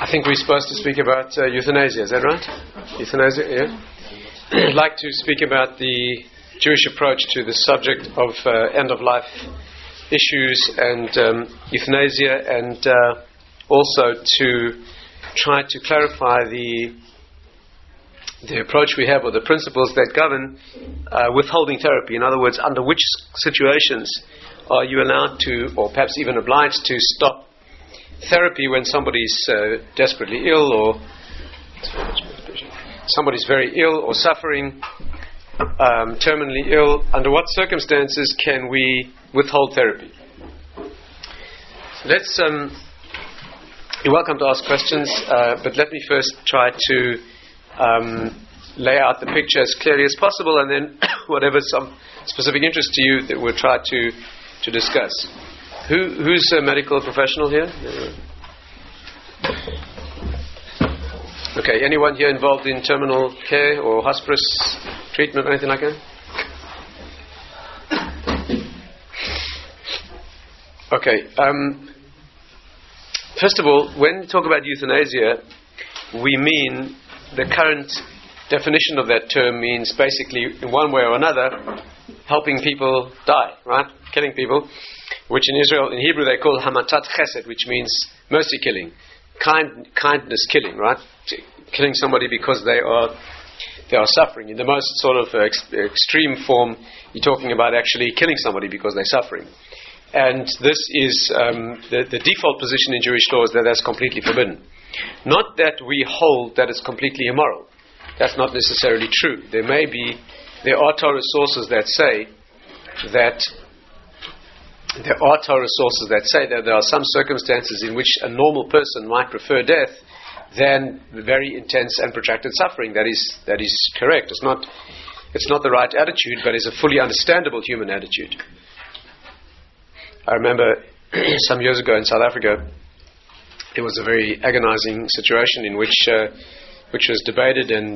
I think we're supposed to speak about euthanasia, is that right? Euthanasia, yeah. I'd like to speak about the Jewish approach to the subject of end-of-life issues and euthanasia, and also to try to clarify the approach we have, or the principles that govern withholding therapy. In other words, under which situations are you allowed to, or perhaps even obliged to, stop therapy when somebody's desperately ill, or somebody's very ill or suffering, terminally ill. Under what circumstances can we withhold therapy? Let's. You're welcome to ask questions, but let me first try to lay out the picture as clearly as possible, and then whatever some specific interest to you, that we'll try to discuss. Who's a medical professional here? Okay, anyone here involved in terminal care or hospice treatment or anything like that? Okay, first of all, when we talk about euthanasia, we mean the current definition of that term means basically, in one way or another, helping people die, right? Killing people, which in Hebrew they call hamatat chesed, which means mercy killing, kindness killing, right? Killing somebody because they are suffering. In the most sort of extreme form, you're talking about actually killing somebody because they're suffering. And this is the default position in Jewish law is that that's completely forbidden. Not that we hold that it's completely immoral. That's not necessarily true. There are Torah sources that say that there are some circumstances in which a normal person might prefer death than very intense and protracted suffering. That is correct. It's not the right attitude, but it's a fully understandable human attitude. I remember some years ago in South Africa, it was a very agonizing situation in which was debated, and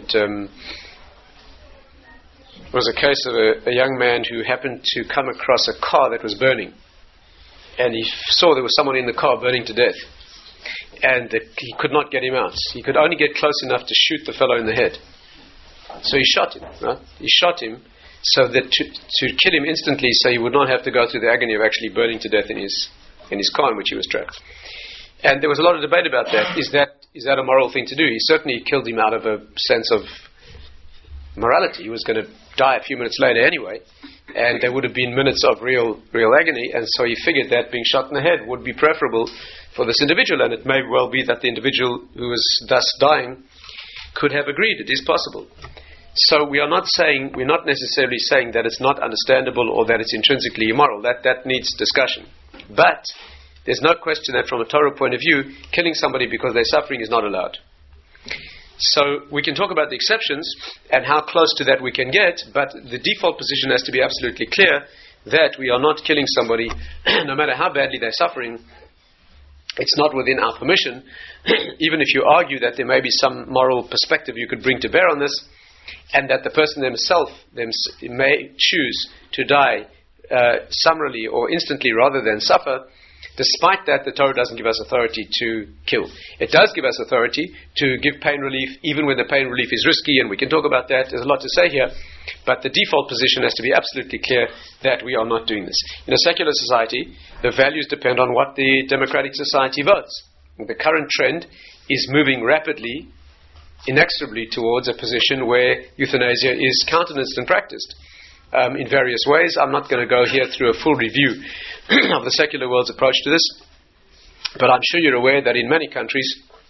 it was a case of a young man who happened to come across a car that was burning, and he saw there was someone in the car burning to death, and he could not get him out. He could only get close enough to shoot the fellow in the head. So he shot him. Right? He shot him so that to kill him instantly, so he would not have to go through the agony of actually burning to death in his car in which he was trapped. And there was a lot of debate about that. Is that a moral thing to do? He certainly killed him out of a sense of morality. He was going to die a few minutes later anyway, and there would have been minutes of real agony, and so he figured that being shot in the head would be preferable for this individual, and it may well be that the individual who was thus dying could have agreed. It is possible. So we're not necessarily saying that it's not understandable or that it's intrinsically immoral. That needs discussion. But there's no question that from a Torah point of view, killing somebody because they're suffering is not allowed. So we can talk about the exceptions and how close to that we can get, but the default position has to be absolutely clear that we are not killing somebody, no matter how badly they're suffering. It's not within our permission, even if you argue that there may be some moral perspective you could bring to bear on this, and that the person themselves may choose to die summarily or instantly rather than suffer. Despite that, the Torah doesn't give us authority to kill. It does give us authority to give pain relief, even when the pain relief is risky, and we can talk about that. There's a lot to say here, but the default position has to be absolutely clear that we are not doing this. In a secular society, the values depend on what the democratic society votes. The current trend is moving rapidly, inexorably towards a position where euthanasia is countenanced and practiced in various ways. I'm not going to go here through a full review of the secular world's approach to this, but I'm sure you're aware that in many countries,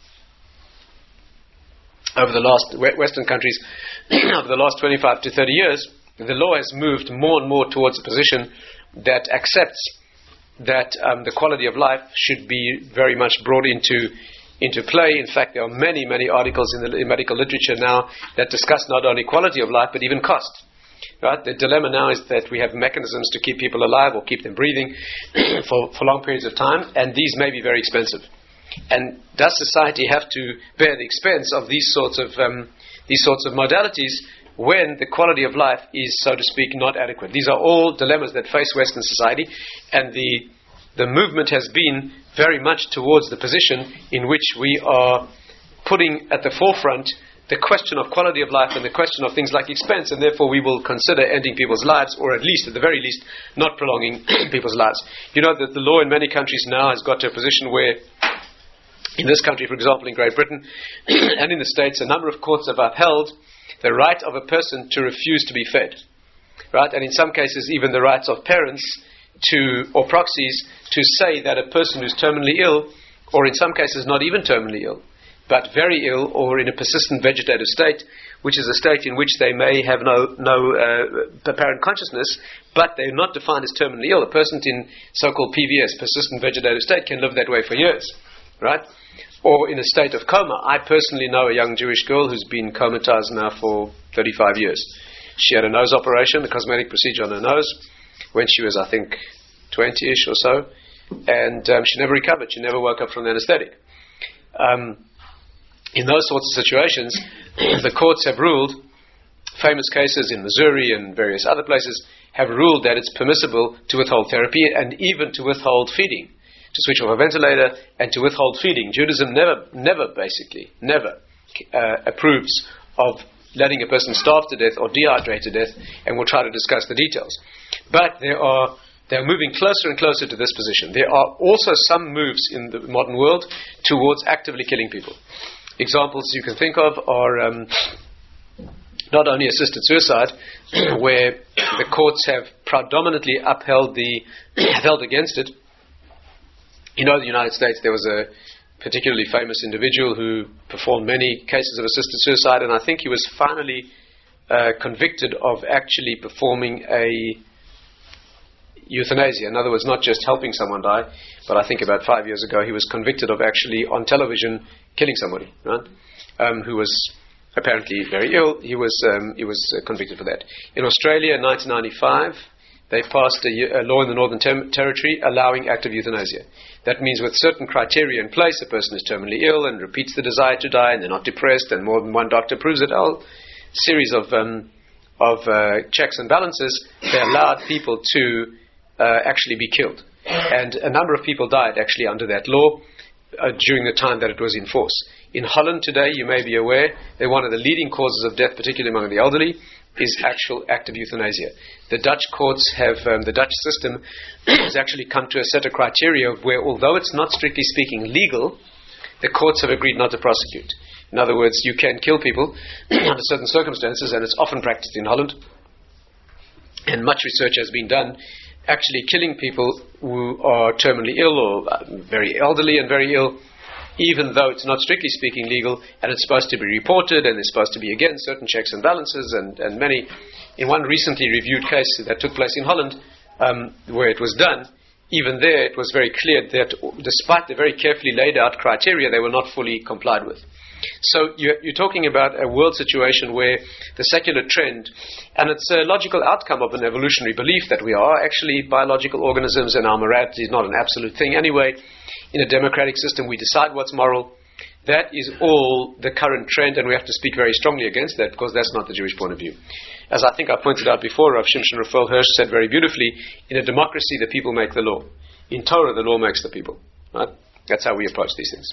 Western countries, over the last 25 to 30 years, the law has moved more and more towards a position that accepts that the quality of life should be very much brought into play. In fact, there are many articles in the medical literature now that discuss not only quality of life but even cost. Right? The dilemma now is that we have mechanisms to keep people alive or keep them breathing for long periods of time, and these may be very expensive. And does society have to bear the expense of these sorts of modalities when the quality of life is, so to speak, not adequate? These are all dilemmas that face Western society, and the the movement has been very much towards the position in which we are putting at the forefront the question of quality of life and the question of things like expense, and therefore we will consider ending people's lives, or at the very least, not prolonging people's lives. You know that the law in many countries now has got to a position where, in this country, for example, in Great Britain, and in the States, a number of courts have upheld the right of a person to refuse to be fed. Right? And in some cases, even the rights of parents or proxies to say that a person who's terminally ill, or in some cases not even terminally ill, but very ill or in a persistent vegetative state, which is a state in which they may have no apparent consciousness, but they're not defined as terminally ill. A person in so-called PVS, persistent vegetative state, can live that way for years, right? Or in a state of coma. I personally know a young Jewish girl who's been comatized now for 35 years. She had a nose operation, a cosmetic procedure on her nose, when she was, I think, 20-ish or so, and she never recovered. She never woke up from the anesthetic. In those sorts of situations, the courts have ruled, famous cases in Missouri and various other places, have ruled that it's permissible to withhold therapy and even to withhold feeding, to switch off a ventilator and to withhold feeding. Judaism never approves of letting a person starve to death or dehydrate to death, and we'll try to discuss the details. But they're moving closer and closer to this position. There are also some moves in the modern world towards actively killing people. Examples you can think of are not only assisted suicide, where the courts have predominantly held against it. You know, in the United States there was a particularly famous individual who performed many cases of assisted suicide, and I think he was finally convicted of actually performing a euthanasia. In other words, not just helping someone die, but I think about 5 years ago he was convicted of actually on television killing somebody, right? Who was apparently very ill. He was convicted for that. In Australia in 1995, they passed a law in the Northern Territory allowing active euthanasia. That means with certain criteria in place, a person is terminally ill and repeats the desire to die, and they're not depressed, and more than one doctor proves it. A series of checks and balances. They allowed people to actually be killed, and a number of people died actually under that law during the time that it was in force. In Holland today, you may be aware that one of the leading causes of death, particularly among the elderly, is actual active euthanasia. The Dutch courts the Dutch system has actually come to a set of criteria where, although it's not strictly speaking legal, the courts have agreed not to prosecute. In other words, you can kill people under certain circumstances, and it's often practiced in Holland, and much research has been done actually killing people who are terminally ill or very elderly and very ill, even though it's not strictly speaking legal, and it's supposed to be reported, and there's supposed to be, again, certain checks and balances, and many. In one recently reviewed case that took place in Holland, where it was done, even there it was very clear that despite the very carefully laid out criteria, they were not fully complied with. So you're talking about a world situation where the secular trend, and it's a logical outcome of an evolutionary belief that we are actually biological organisms and our morality is not an absolute thing anyway. In a democratic system we decide what's moral. That is all the current trend, and we have to speak very strongly against that, because that's not the Jewish point of view. As I think I pointed out before, Rav Shimshon Raphael Hirsch said very beautifully, in a democracy the people make the law. In Torah the law makes the people. Right? That's how we approach these things.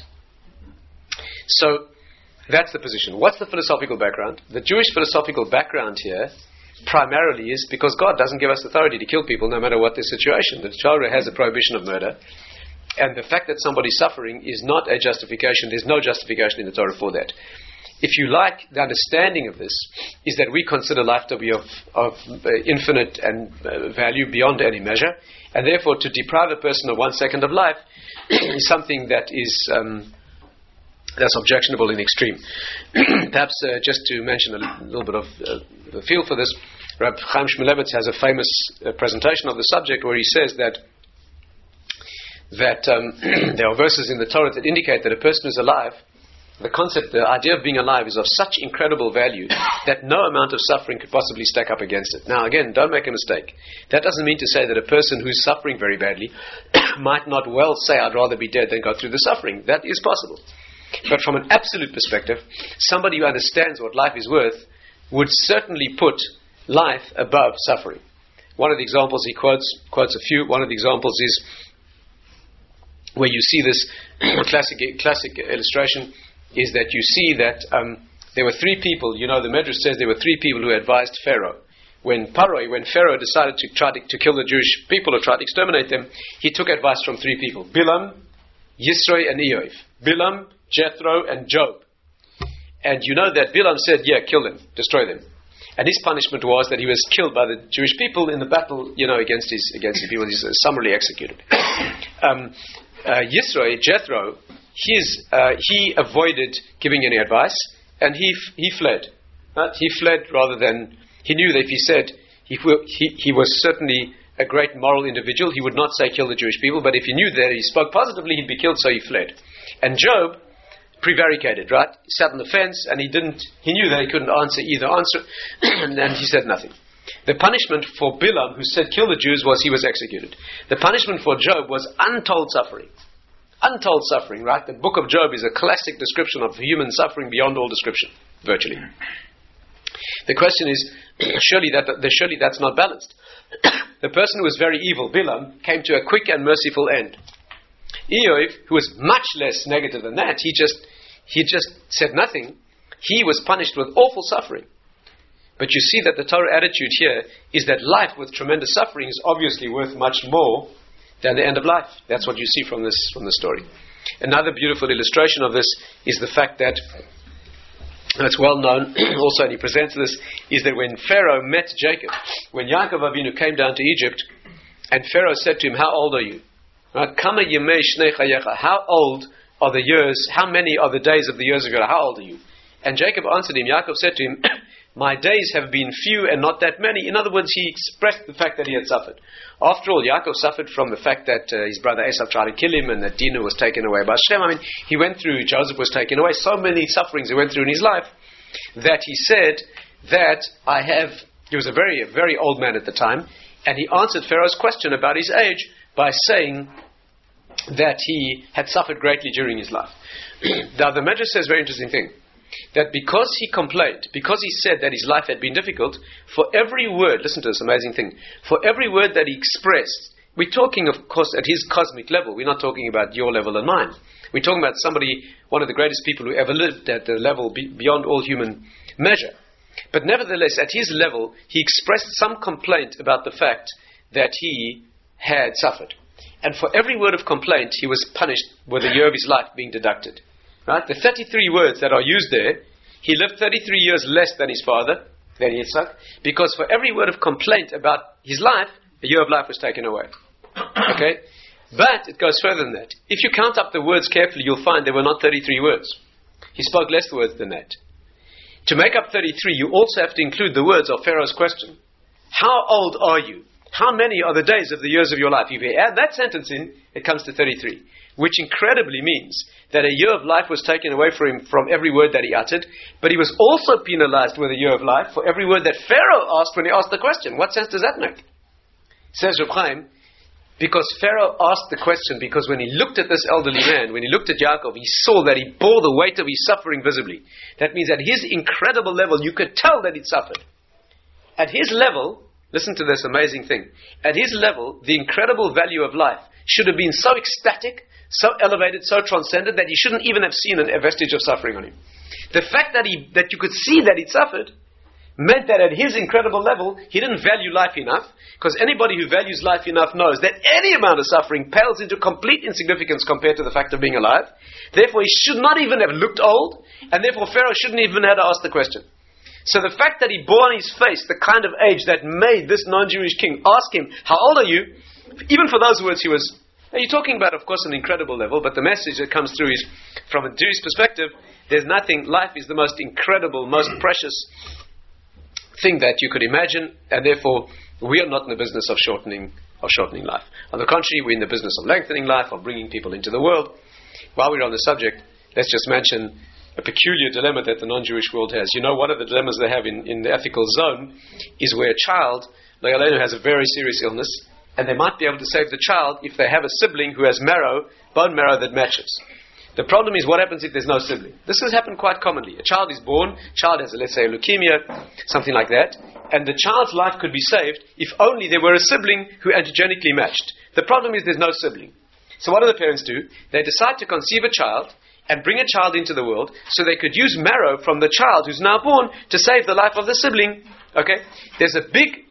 So that's the position. What's the philosophical background? The Jewish philosophical background here primarily is because God doesn't give us authority to kill people no matter what the situation. The Torah has a prohibition of murder, and the fact that somebody's suffering is not a justification. There's no justification in the Torah for that. If you like, the understanding of this is that we consider life to be of infinite and value beyond any measure, and therefore to deprive a person of 1 second of life is something that is that's objectionable in extreme. Perhaps just to mention a little bit of the feel for this, Rabbi Chaim Shmulevitz has a famous presentation of the subject where he says that there are verses in the Torah that indicate that a person is alive. The idea of being alive is of such incredible value that no amount of suffering could possibly stack up against it. Now again, don't make a mistake. That doesn't mean to say that a person who's suffering very badly might not well say, I'd rather be dead than go through the suffering. That is possible. But from an absolute perspective, somebody who understands what life is worth would certainly put life above suffering. One of the examples he quotes a few. One of the examples is where you see this classic illustration, is that you see that there were three people. The Medrash says there were three people who advised Pharaoh. When Pharaoh decided to try to kill the Jewish people or try to exterminate them, he took advice from three people: Bilam, Yisro, and Eov. Bilam, Jethro, and Job. And you know that Bilam said, kill them, destroy them. And his punishment was that he was killed by the Jewish people in the battle, against his people. He's summarily executed. Yisro, Jethro, he avoided giving any advice, and he fled. Right? He fled rather than... He knew that if he said he was certainly a great moral individual, he would not say kill the Jewish people, but if he knew that he spoke positively, he'd be killed, so he fled. And Job prevaricated, right? He sat on the fence, and he knew that he couldn't answer either answer, and he said nothing. The punishment for Bilam, who said kill the Jews, was he was executed. The punishment for Job was untold suffering. Untold suffering, right? The book of Job is a classic description of human suffering beyond all description, virtually. The question is, surely that's not balanced. The person who was very evil, Bilam, came to a quick and merciful end. Eov, who was much less negative than that, he just said nothing. He was punished with awful suffering. But you see that the Torah attitude here is that life with tremendous suffering is obviously worth much more than the end of life. That's what you see from the story. Another beautiful illustration of this is the fact that it's well known also, and he presents this, is that when Pharaoh met Jacob, when Yaakov Avinu came down to Egypt, and Pharaoh said to him, how old are you? Right? Kama yemei shnei chayecha. How old are the years, how many are the days of the years ago? How old are you? And Jacob answered him, Yaakov said to him, my days have been few and not that many. In other words, he expressed the fact that he had suffered. After all, Yaakov suffered from the fact that his brother Esau tried to kill him, and that Dinah was taken away by Shem. He went through, Joseph was taken away, so many sufferings he went through in his life, that he said that he was a very, very old man at the time, and he answered Pharaoh's question about his age by saying that he had suffered greatly during his life. Now, the Medrash says a very interesting thing, that because he complained, because he said that his life had been difficult, for every word, listen to this amazing thing, for every word that he expressed, we're talking, of course, at his cosmic level, we're not talking about your level and mine. We're talking about somebody, one of the greatest people who ever lived, at the level beyond all human measure. But nevertheless, at his level, he expressed some complaint about the fact that he had suffered. And for every word of complaint, he was punished with a year of his life being deducted. Right? The 33 words that are used there, he lived 33 years less than his father, than Yitzhak, because for every word of complaint about his life, a year of life was taken away. Okay? But it goes further than that. If you count up the words carefully, you'll find there were not 33 words. He spoke less words than that. To make up 33, you also have to include the words of Pharaoh's question. How old are you? How many are the days of the years of your life? If you add that sentence in, it comes to 33. Which incredibly means that a year of life was taken away from him from every word that he uttered, but he was also penalized with a year of life for every word that Pharaoh asked when he asked the question. What sense does that make? Says Reb Chaim, because Pharaoh asked the question, because when he looked at this elderly man, when he looked at Yaakov, he saw that he bore the weight of his suffering visibly. That means at his incredible level, you could tell that he'd suffered. At his level, listen to this amazing thing, at his level, the incredible value of life should have been so ecstatic, so elevated, so transcendent, that he shouldn't even have seen a vestige of suffering on him. The fact that you could see that he'd suffered meant that at his incredible level, he didn't value life enough, because anybody who values life enough knows that any amount of suffering pales into complete insignificance compared to the fact of being alive. Therefore, he should not even have looked old, and therefore Pharaoh shouldn't even have had to ask the question. So the fact that he bore on his face the kind of age that made this non-Jewish king ask him, how old are you? Even for those words, he was... Now, you're talking about, of course, an incredible level, but the message that comes through is, from a Jewish perspective, there's nothing, life is the most incredible, most precious thing that you could imagine, and therefore, we are not in the business of shortening life. On the contrary, we're in the business of lengthening life, of bringing people into the world. While we're on the subject, let's just mention a peculiar dilemma that the non-Jewish world has. You know, one of the dilemmas they have in the ethical zone is where a child, like Elena, has a very serious illness, and they might be able to save the child if they have a sibling who has bone marrow that matches. The problem is, what happens if there's no sibling? This has happened quite commonly. A child is born, child has, let's say, a leukemia, something like that, and the child's life could be saved if only there were a sibling who antigenically matched. The problem is there's no sibling. So what do the parents do? They decide to conceive a child and bring a child into the world so they could use marrow from the child who's now born to save the life of the sibling. Okay? There's a big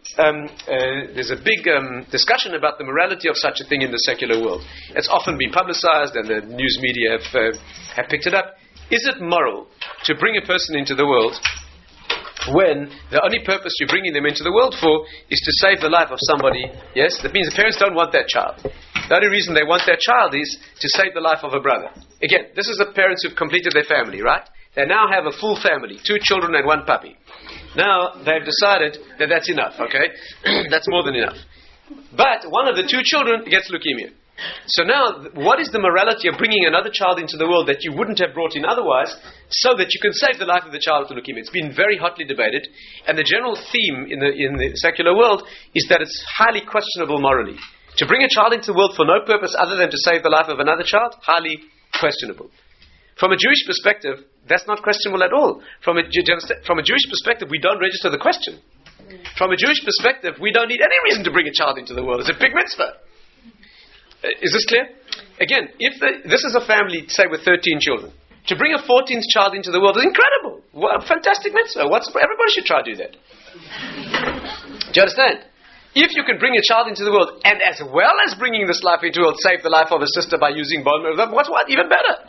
discussion about the morality of such a thing in the secular world. It's often been publicized and the news media have picked it up. Is it moral to bring a person into the world when the only purpose you're bringing them into the world for is to save the life of somebody? Yes? That means the parents don't want that child. The only reason they want that child is to save the life of a brother. Again, this is the parents who've completed their family, right? They now have a full family, 2 children and 1 puppy. Now they've decided that that's enough, okay? That's more than enough. But one of the 2 children gets leukemia. So now, what is the morality of bringing another child into the world that you wouldn't have brought in otherwise, so that you can save the life of the child with leukemia? It's been very hotly debated, and the general theme in the secular world is that it's highly questionable morally. To bring a child into the world for no purpose other than to save the life of another child, highly questionable. From a Jewish perspective, that's not questionable at all. From a Jewish perspective, we don't register the question. From a Jewish perspective, we don't need any reason to bring a child into the world. It's a big mitzvah. Is this clear? Again, this is a family, say, with 13 children. To bring a 14th child into the world is incredible. What a fantastic mitzvah. Everybody should try to do that. Do you understand? If you can bring a child into the world, and as well as bringing this life into the world, save the life of a sister by using bone marrow, what's even better?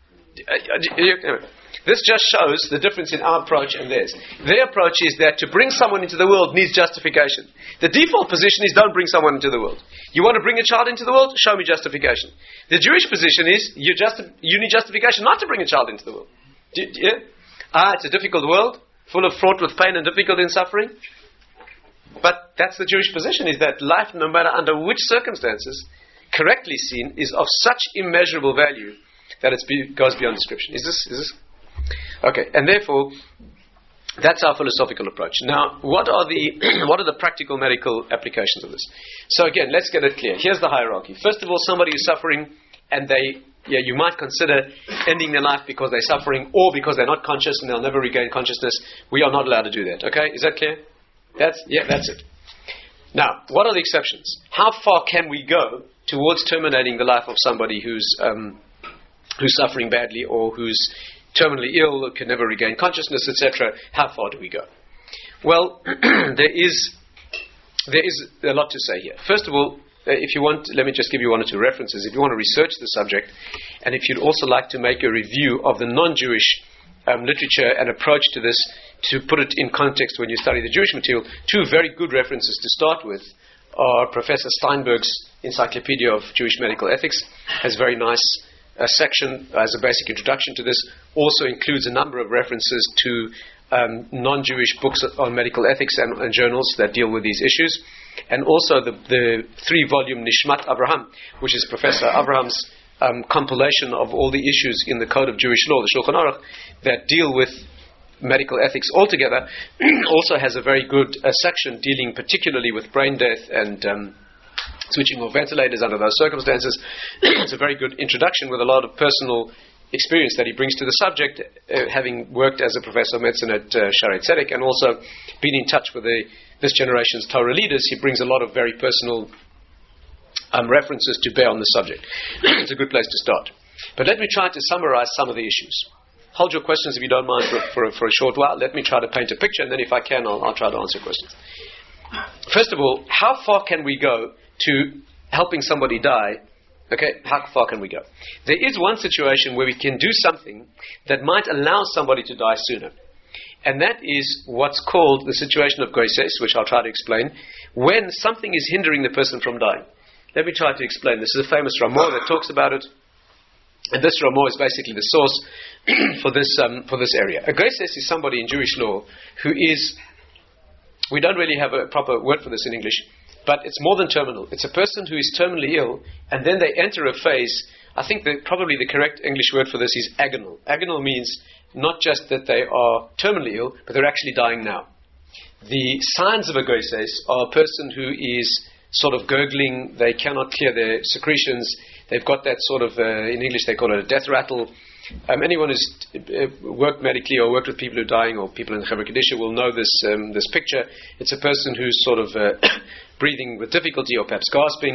This just shows the difference in our approach and theirs. Their approach is that to bring someone into the world needs justification. The default position is don't bring someone into the world. You want to bring a child into the world? Show me justification. The Jewish position is you need justification not to bring a child into the world. It's a difficult world, fraught with pain and difficulty and suffering. But that's the Jewish position, is that life, no matter under which circumstances, correctly seen, is of such immeasurable value that it goes beyond description. Is this? Okay, and therefore, that's our philosophical approach. Now, what are the practical medical applications of this? So again, let's get it clear. Here's the hierarchy. First of all, somebody is suffering, and you might consider ending their life because they're suffering, or because they're not conscious and they'll never regain consciousness. We are not allowed to do that. Okay, is that clear? That's it. Now, what are the exceptions? How far can we go towards terminating the life of somebody who's suffering badly, or who's terminally ill, or can never regain consciousness, etc.? How far do we go? Well, there is a lot to say here. First of all, if you want, let me just give you 1 or 2 references. If you want to research the subject, and if you'd also like to make a review of the non-Jewish literature and approach to this, to put it in context when you study the Jewish material, 2 very good references to start with are Professor Steinberg's Encyclopedia of Jewish Medical Ethics, has a very nice section as a basic introduction to this, also includes a number of references to non-Jewish books on medical ethics and journals that deal with these issues, and also the 3-volume Nishmat Avraham, which is Professor Avraham's compilation of all the issues in the Code of Jewish Law, the Shulchan Aruch, that deal with medical ethics altogether. Also has a very good section dealing particularly with brain death and switching off ventilators under those circumstances. It's a very good introduction with a lot of personal experience that he brings to the subject, having worked as a professor of medicine at Shaarei Tzedek, and also been in touch with this generation's Torah leaders. He brings a lot of very personal references to bear on the subject. It's a good place to start. But let me try to summarize some of the issues. Hold your questions, if you don't mind, for a short while. Let me try to paint a picture, and then if I can, I'll try to answer questions. First of all, how far can we go to helping somebody die? Okay, how far can we go? There is one situation where we can do something that might allow somebody to die sooner. And that is what's called the situation of goises, which I'll try to explain, when something is hindering the person from dying. Let me try to explain. This is a famous Ramah that talks about it. And this Ramah is basically the source for this area. A goises is somebody in Jewish law who is, we don't really have a proper word for this in English, but it's more than terminal. It's a person who is terminally ill, and then they enter a phase. I think that probably the correct English word for this is agonal. Agonal means not just that they are terminally ill, but they're actually dying now. The signs of a goises are a person who is sort of gurgling, they cannot clear their secretions, they've got that sort of, in English they call it a death rattle. Anyone who's worked medically or worked with people who are dying, or people in Chevra Kedisha, will know this picture. It's a person who's sort of breathing with difficulty, or perhaps gasping,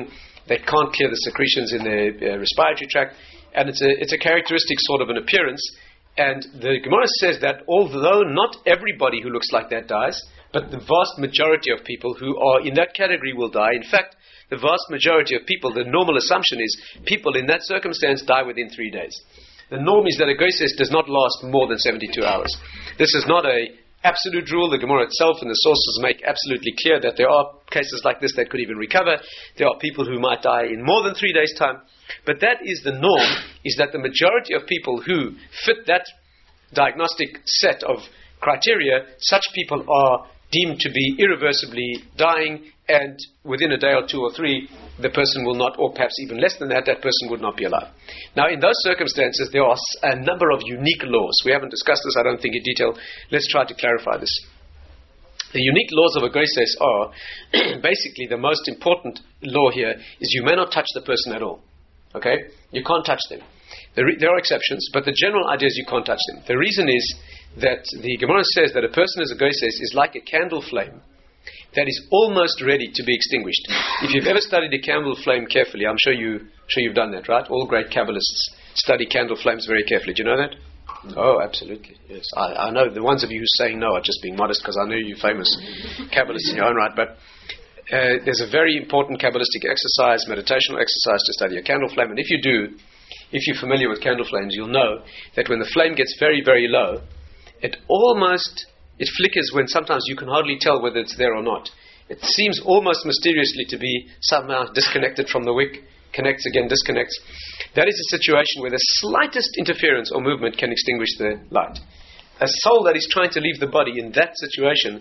They can't clear the secretions in their respiratory tract, and it's a characteristic sort of an appearance. And the Gemara says that although not everybody who looks like that dies, but the vast majority of people who are in that category will die. In fact, the vast majority of people, the normal assumption is people in that circumstance die within 3 days. The norm is that a goyses does not last more than 72 hours. This is not a absolute rule. The Gemara itself and the sources make absolutely clear that there are cases like this that could even recover. There are people who might die in more than 3 days' time. But that is the norm, is that the majority of people who fit that diagnostic set of criteria, such people are deemed to be irreversibly dying, and within a day or 2 or 3, the person will not, or perhaps even less than that, that person would not be alive. Now, in those circumstances, there are a number of unique laws. We haven't discussed this, I don't think, in detail. Let's try to clarify this. The unique laws of a goyses are, basically, the most important law here is you may not touch the person at all. Okay? You can't touch them. There are exceptions, but the general idea is you can't touch them. The reason is that the Gemara says that a person as a goyses is like a candle flame that is almost ready to be extinguished. If you've ever studied a candle flame carefully, I'm sure you've done that, right? All great Kabbalists study candle flames very carefully. Do you know that? Oh, absolutely. Yes, I know the ones of you who's saying no are just being modest because I know you're famous Kabbalists in your own right, but there's a very important Kabbalistic exercise, meditational exercise to study a candle flame, and if you're familiar with candle flames, you'll know that when the flame gets very, very low, it flickers when sometimes you can hardly tell whether it's there or not. It seems almost mysteriously to be somehow disconnected from the wick, connects again, disconnects. That is a situation where the slightest interference or movement can extinguish the light. A soul that is trying to leave the body in that situation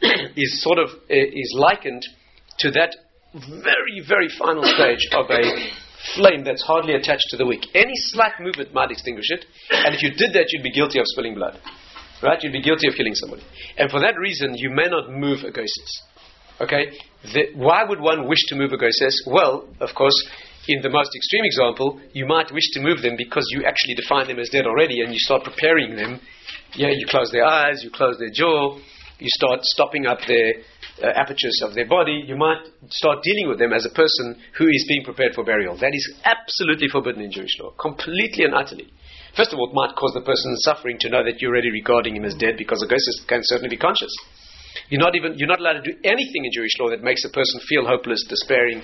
is likened to that very, very final stage of a flame that's hardly attached to the wick. Any slight movement might extinguish it, and if you did that, you'd be guilty of spilling blood. Right? You'd be guilty of killing somebody. And for that reason, you may not move a goyses. Okay? Why would one wish to move a goyses? Well, of course, in the most extreme example, you might wish to move them because you actually define them as dead already, and you start preparing them. Yeah, you close their eyes, you close their jaw, you start stopping up their apertures of their body. You might start dealing with them as a person who is being prepared for burial. That is absolutely forbidden in Jewish law, completely and utterly. First of all, it might cause the person suffering to know that you're already regarding him as dead, because a goyses can certainly be conscious. You're not allowed to do anything in Jewish law that makes a person feel hopeless, despairing,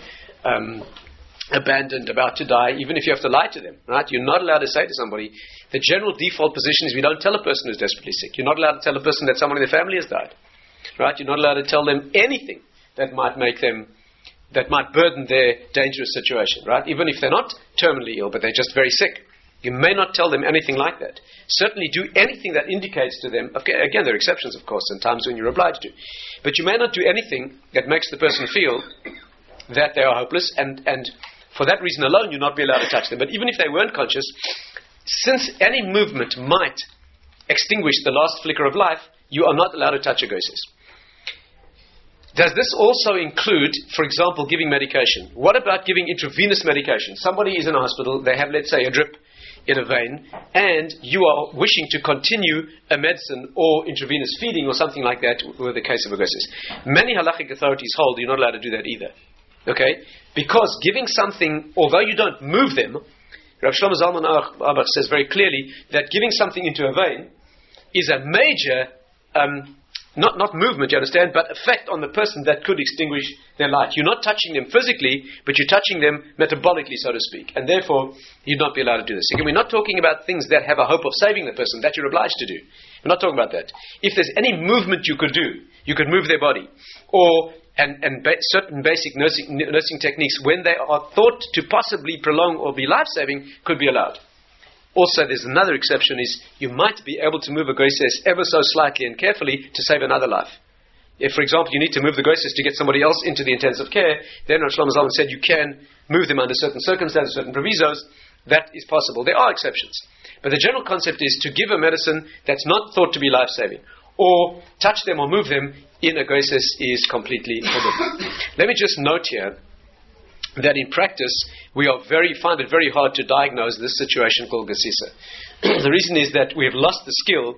abandoned, about to die, even if you have to lie to them. Right? You're not allowed to say to somebody, the general default position is we don't tell a person who's desperately sick. You're not allowed to tell a person that someone in their family has died. Right? You're not allowed to tell them anything that might burden their dangerous situation. Right? Even if they're not terminally ill, but they're just very sick. You may not tell them anything like that. Certainly do anything that indicates to them, okay, again, there are exceptions, of course, and times when you're obliged to. But you may not do anything that makes the person feel that they are hopeless, and for that reason alone, you'll not be allowed to touch them. But even if they weren't conscious, since any movement might extinguish the last flicker of life, you are not allowed to touch a goyses. Does this also include, for example, giving medication? What about giving intravenous medication? Somebody is in a hospital, they have, let's say, a drip in a vein, and you are wishing to continue a medicine or intravenous feeding or something like that with the case of a goyses. Many halachic authorities hold you're not allowed to do that either. Okay? Because giving something, although you don't move them, Rav Shlomo Zalman Auerbach says very clearly that giving something into a vein is a major not movement, you understand, but effect on the person that could extinguish their light. You're not touching them physically, but you're touching them metabolically, so to speak, and therefore you'd not be allowed to do this. Again, we're not talking about things that have a hope of saving the person, that you're obliged to do. We're not talking about that. If there's any movement you could do, you could move their body, or certain basic nursing techniques, when they are thought to possibly prolong or be life-saving, could be allowed. Also, there's another exception, is you might be able to move a goyses ever so slightly and carefully to save another life. If, for example, you need to move the goyses to get somebody else into the intensive care, then Rav Shlomo Zalman said you can move them under certain circumstances, certain provisos. That is possible. There are exceptions. But the general concept is to give a medicine that's not thought to be life-saving, or touch them or move them in a goyses is completely forbidden. Let me just note here that in practice we find it very hard to diagnose this situation called gesisa. The reason is that we have lost the skill.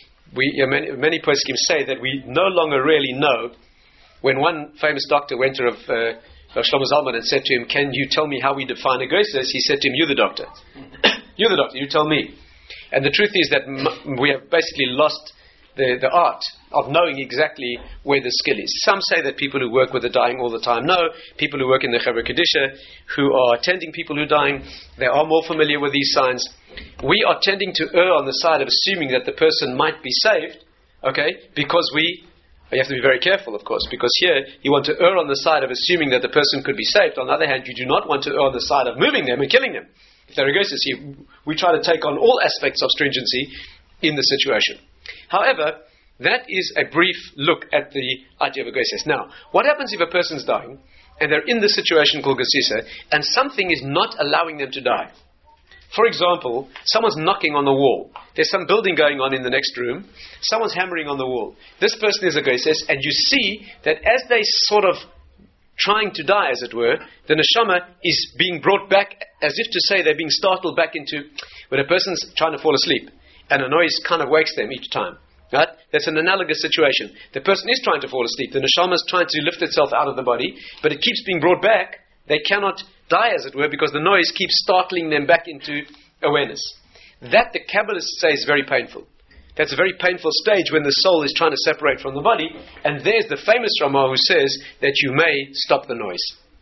Many poskim say that we no longer really know. When one famous doctor went to Rav Shlomo Zalman and said to him, "Can you tell me how we define a goyses?" He said to him, "You're the doctor. You're the doctor. You tell me." And the truth is that we have basically lost the art of knowing exactly where the skill is. Some say that people who work with the dying all the time know. People who work in the Chevra Kedisha, who are attending people who are dying, they are more familiar with these signs. We are tending to err on the side of assuming that the person might be saved, okay, because you have to be very careful, of course, because here you want to err on the side of assuming that the person could be saved. On the other hand, you do not want to err on the side of moving them and killing them. If there are ghosts here, we try to take on all aspects of stringency in the situation. However, that is a brief look at the idea of a ghost. Now, what happens if a person's dying and they're in the situation called gesisa and something is not allowing them to die? For example, someone's knocking on the wall. There's some building going on in the next room. Someone's hammering on the wall. This person is a ghost, and you see that as they sort of trying to die, as it were, the neshama is being brought back, as if to say they're being startled back into, when a person's trying to fall asleep, and a noise kind of wakes them each time. Right? That's an analogous situation. The person is trying to fall asleep. The neshama is trying to lift itself out of the body, but it keeps being brought back. They cannot die, as it were, because the noise keeps startling them back into awareness. That, the Kabbalists say, is very painful. That's a very painful stage when the soul is trying to separate from the body, and there's the famous Ramah who says that you may stop the noise.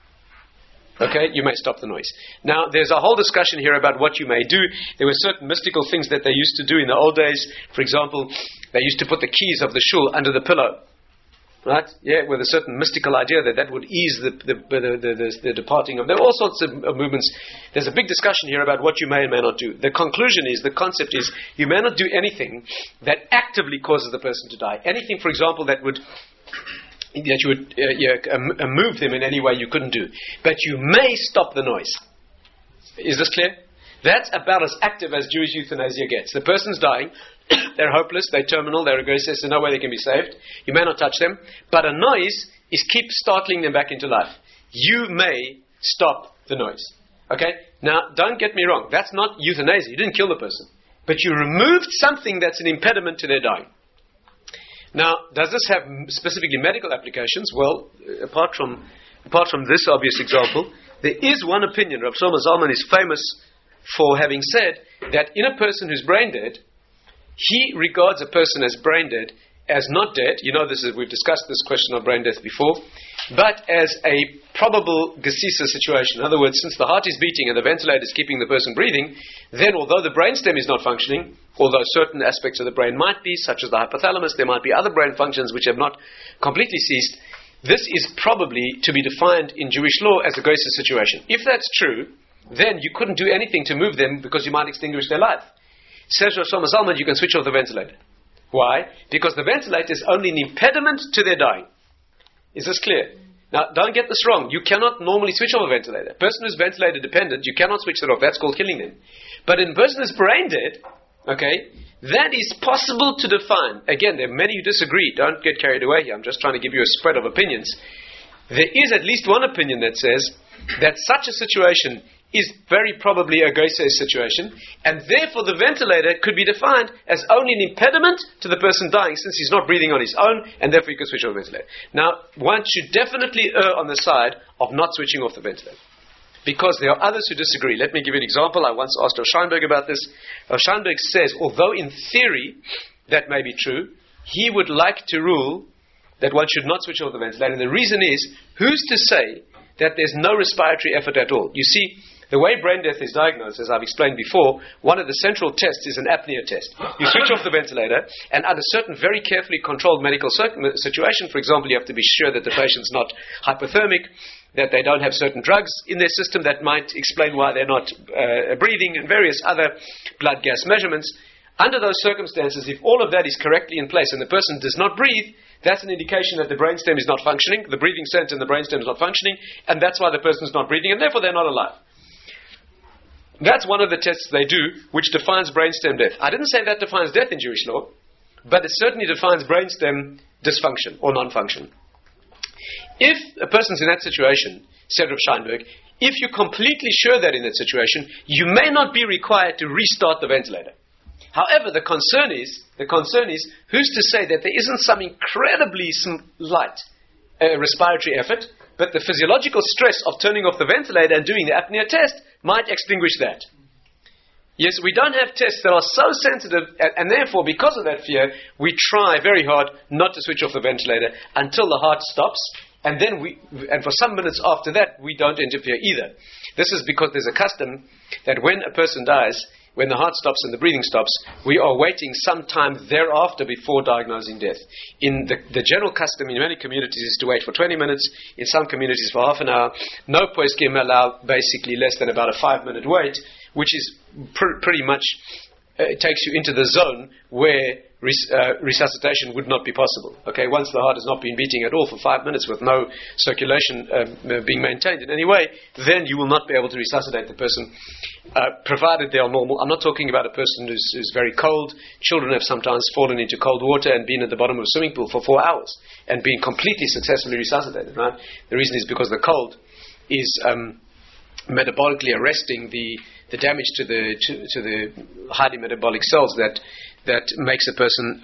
Okay, you may stop the noise. Now, there's a whole discussion here about what you may do. There were certain mystical things that they used to do in the old days. For example, they used to put the keys of the shul under the pillow. Right? Yeah, with a certain mystical idea that would ease the departing of. There are all sorts of movements. There's a big discussion here about what you may and may not do. The conclusion is, the concept is, you may not do anything that actively causes the person to die. Anything, for example, that you would move them in any way you couldn't do. But you may stop the noise. Is this clear? That's about as active as Jewish euthanasia gets. The person's dying, they're hopeless, they're terminal, they're aggressive, there's no way they can be saved. You may not touch them, but a noise keeps startling them back into life. You may stop the noise. Okay? Now, don't get me wrong, that's not euthanasia. You didn't kill the person. But you removed something that's an impediment to their dying. Now, does this have specifically medical applications? Well, apart from this obvious example, there is one opinion. Rav Shlomo Zalman is famous for having said that in a person who's brain dead, he regards a person as brain dead as not dead. You know, we've discussed this question of brain death before, but as a probable gesisa situation. In other words, since the heart is beating and the ventilator is keeping the person breathing, then although the brainstem is not functioning, although certain aspects of the brain might be, such as the hypothalamus, there might be other brain functions which have not completely ceased, this is probably to be defined in Jewish law as a gesisa situation. If that's true, then you couldn't do anything to move them because you might extinguish their life. Says Rav Shlomo Zalman, you can switch off the ventilator. Why? Because the ventilator is only an impediment to their dying. Is this clear? Now, don't get this wrong. You cannot normally switch off a ventilator. A person who's ventilator dependent, you cannot switch that off. That's called killing them. But in a person who's brain dead, okay, that is possible to define. Again, there are many who disagree. Don't get carried away here. I'm just trying to give you a spread of opinions. There is at least one opinion that says that such a situation is very probably a gesisa situation, and therefore the ventilator could be defined as only an impediment to the person dying, since he's not breathing on his own, and therefore you can switch off the ventilator. Now, one should definitely err on the side of not switching off the ventilator, because there are others who disagree. Let me give you an example. I once asked Rav Scheinberg about this. Rav Scheinberg says, although in theory that may be true, he would like to rule that one should not switch off the ventilator. And the reason is, who's to say that there's no respiratory effort at all? You see, the way brain death is diagnosed, as I've explained before, one of the central tests is an apnea test. You switch off the ventilator, and under certain very carefully controlled medical situation, for example, you have to be sure that the patient's not hypothermic, that they don't have certain drugs in their system that might explain why they're not breathing, and various other blood gas measurements. Under those circumstances, if all of that is correctly in place and the person does not breathe, that's an indication that the brainstem is not functioning, the breathing center in the brainstem is not functioning, and that's why the person's not breathing, and therefore they're not alive. That's one of the tests they do, which defines brainstem death. I didn't say that defines death in Jewish law, but it certainly defines brainstem dysfunction or non-function. If a person's in that situation, said Rav Scheinberg, if you're completely sure that in that situation, you may not be required to restart the ventilator. However, the concern is, who's to say that there isn't some incredibly light respiratory effort, but the physiological stress of turning off the ventilator and doing the apnea test might extinguish that. Yes, we don't have tests that are so sensitive, and therefore, because of that fear, we try very hard not to switch off the ventilator until the heart stops, and then and for some minutes after that, we don't interfere either. This is because there's a custom that when a person dies, when the heart stops and the breathing stops, we are waiting some time thereafter before diagnosing death. In the general custom in many communities is to wait for 20 minutes, in some communities for half an hour. No poskim allow basically less than about a 5-minute wait, which is pretty much, it takes you into the zone where resuscitation would not be possible. Okay, once the heart has not been beating at all for 5 minutes with no circulation being maintained in any way, then you will not be able to resuscitate the person, provided they are normal. I'm not talking about a person who's very cold. Children have sometimes fallen into cold water and been at the bottom of a swimming pool for 4 hours and been completely successfully resuscitated. Right? The reason is because the cold is metabolically arresting the damage to the highly metabolic cells that makes a person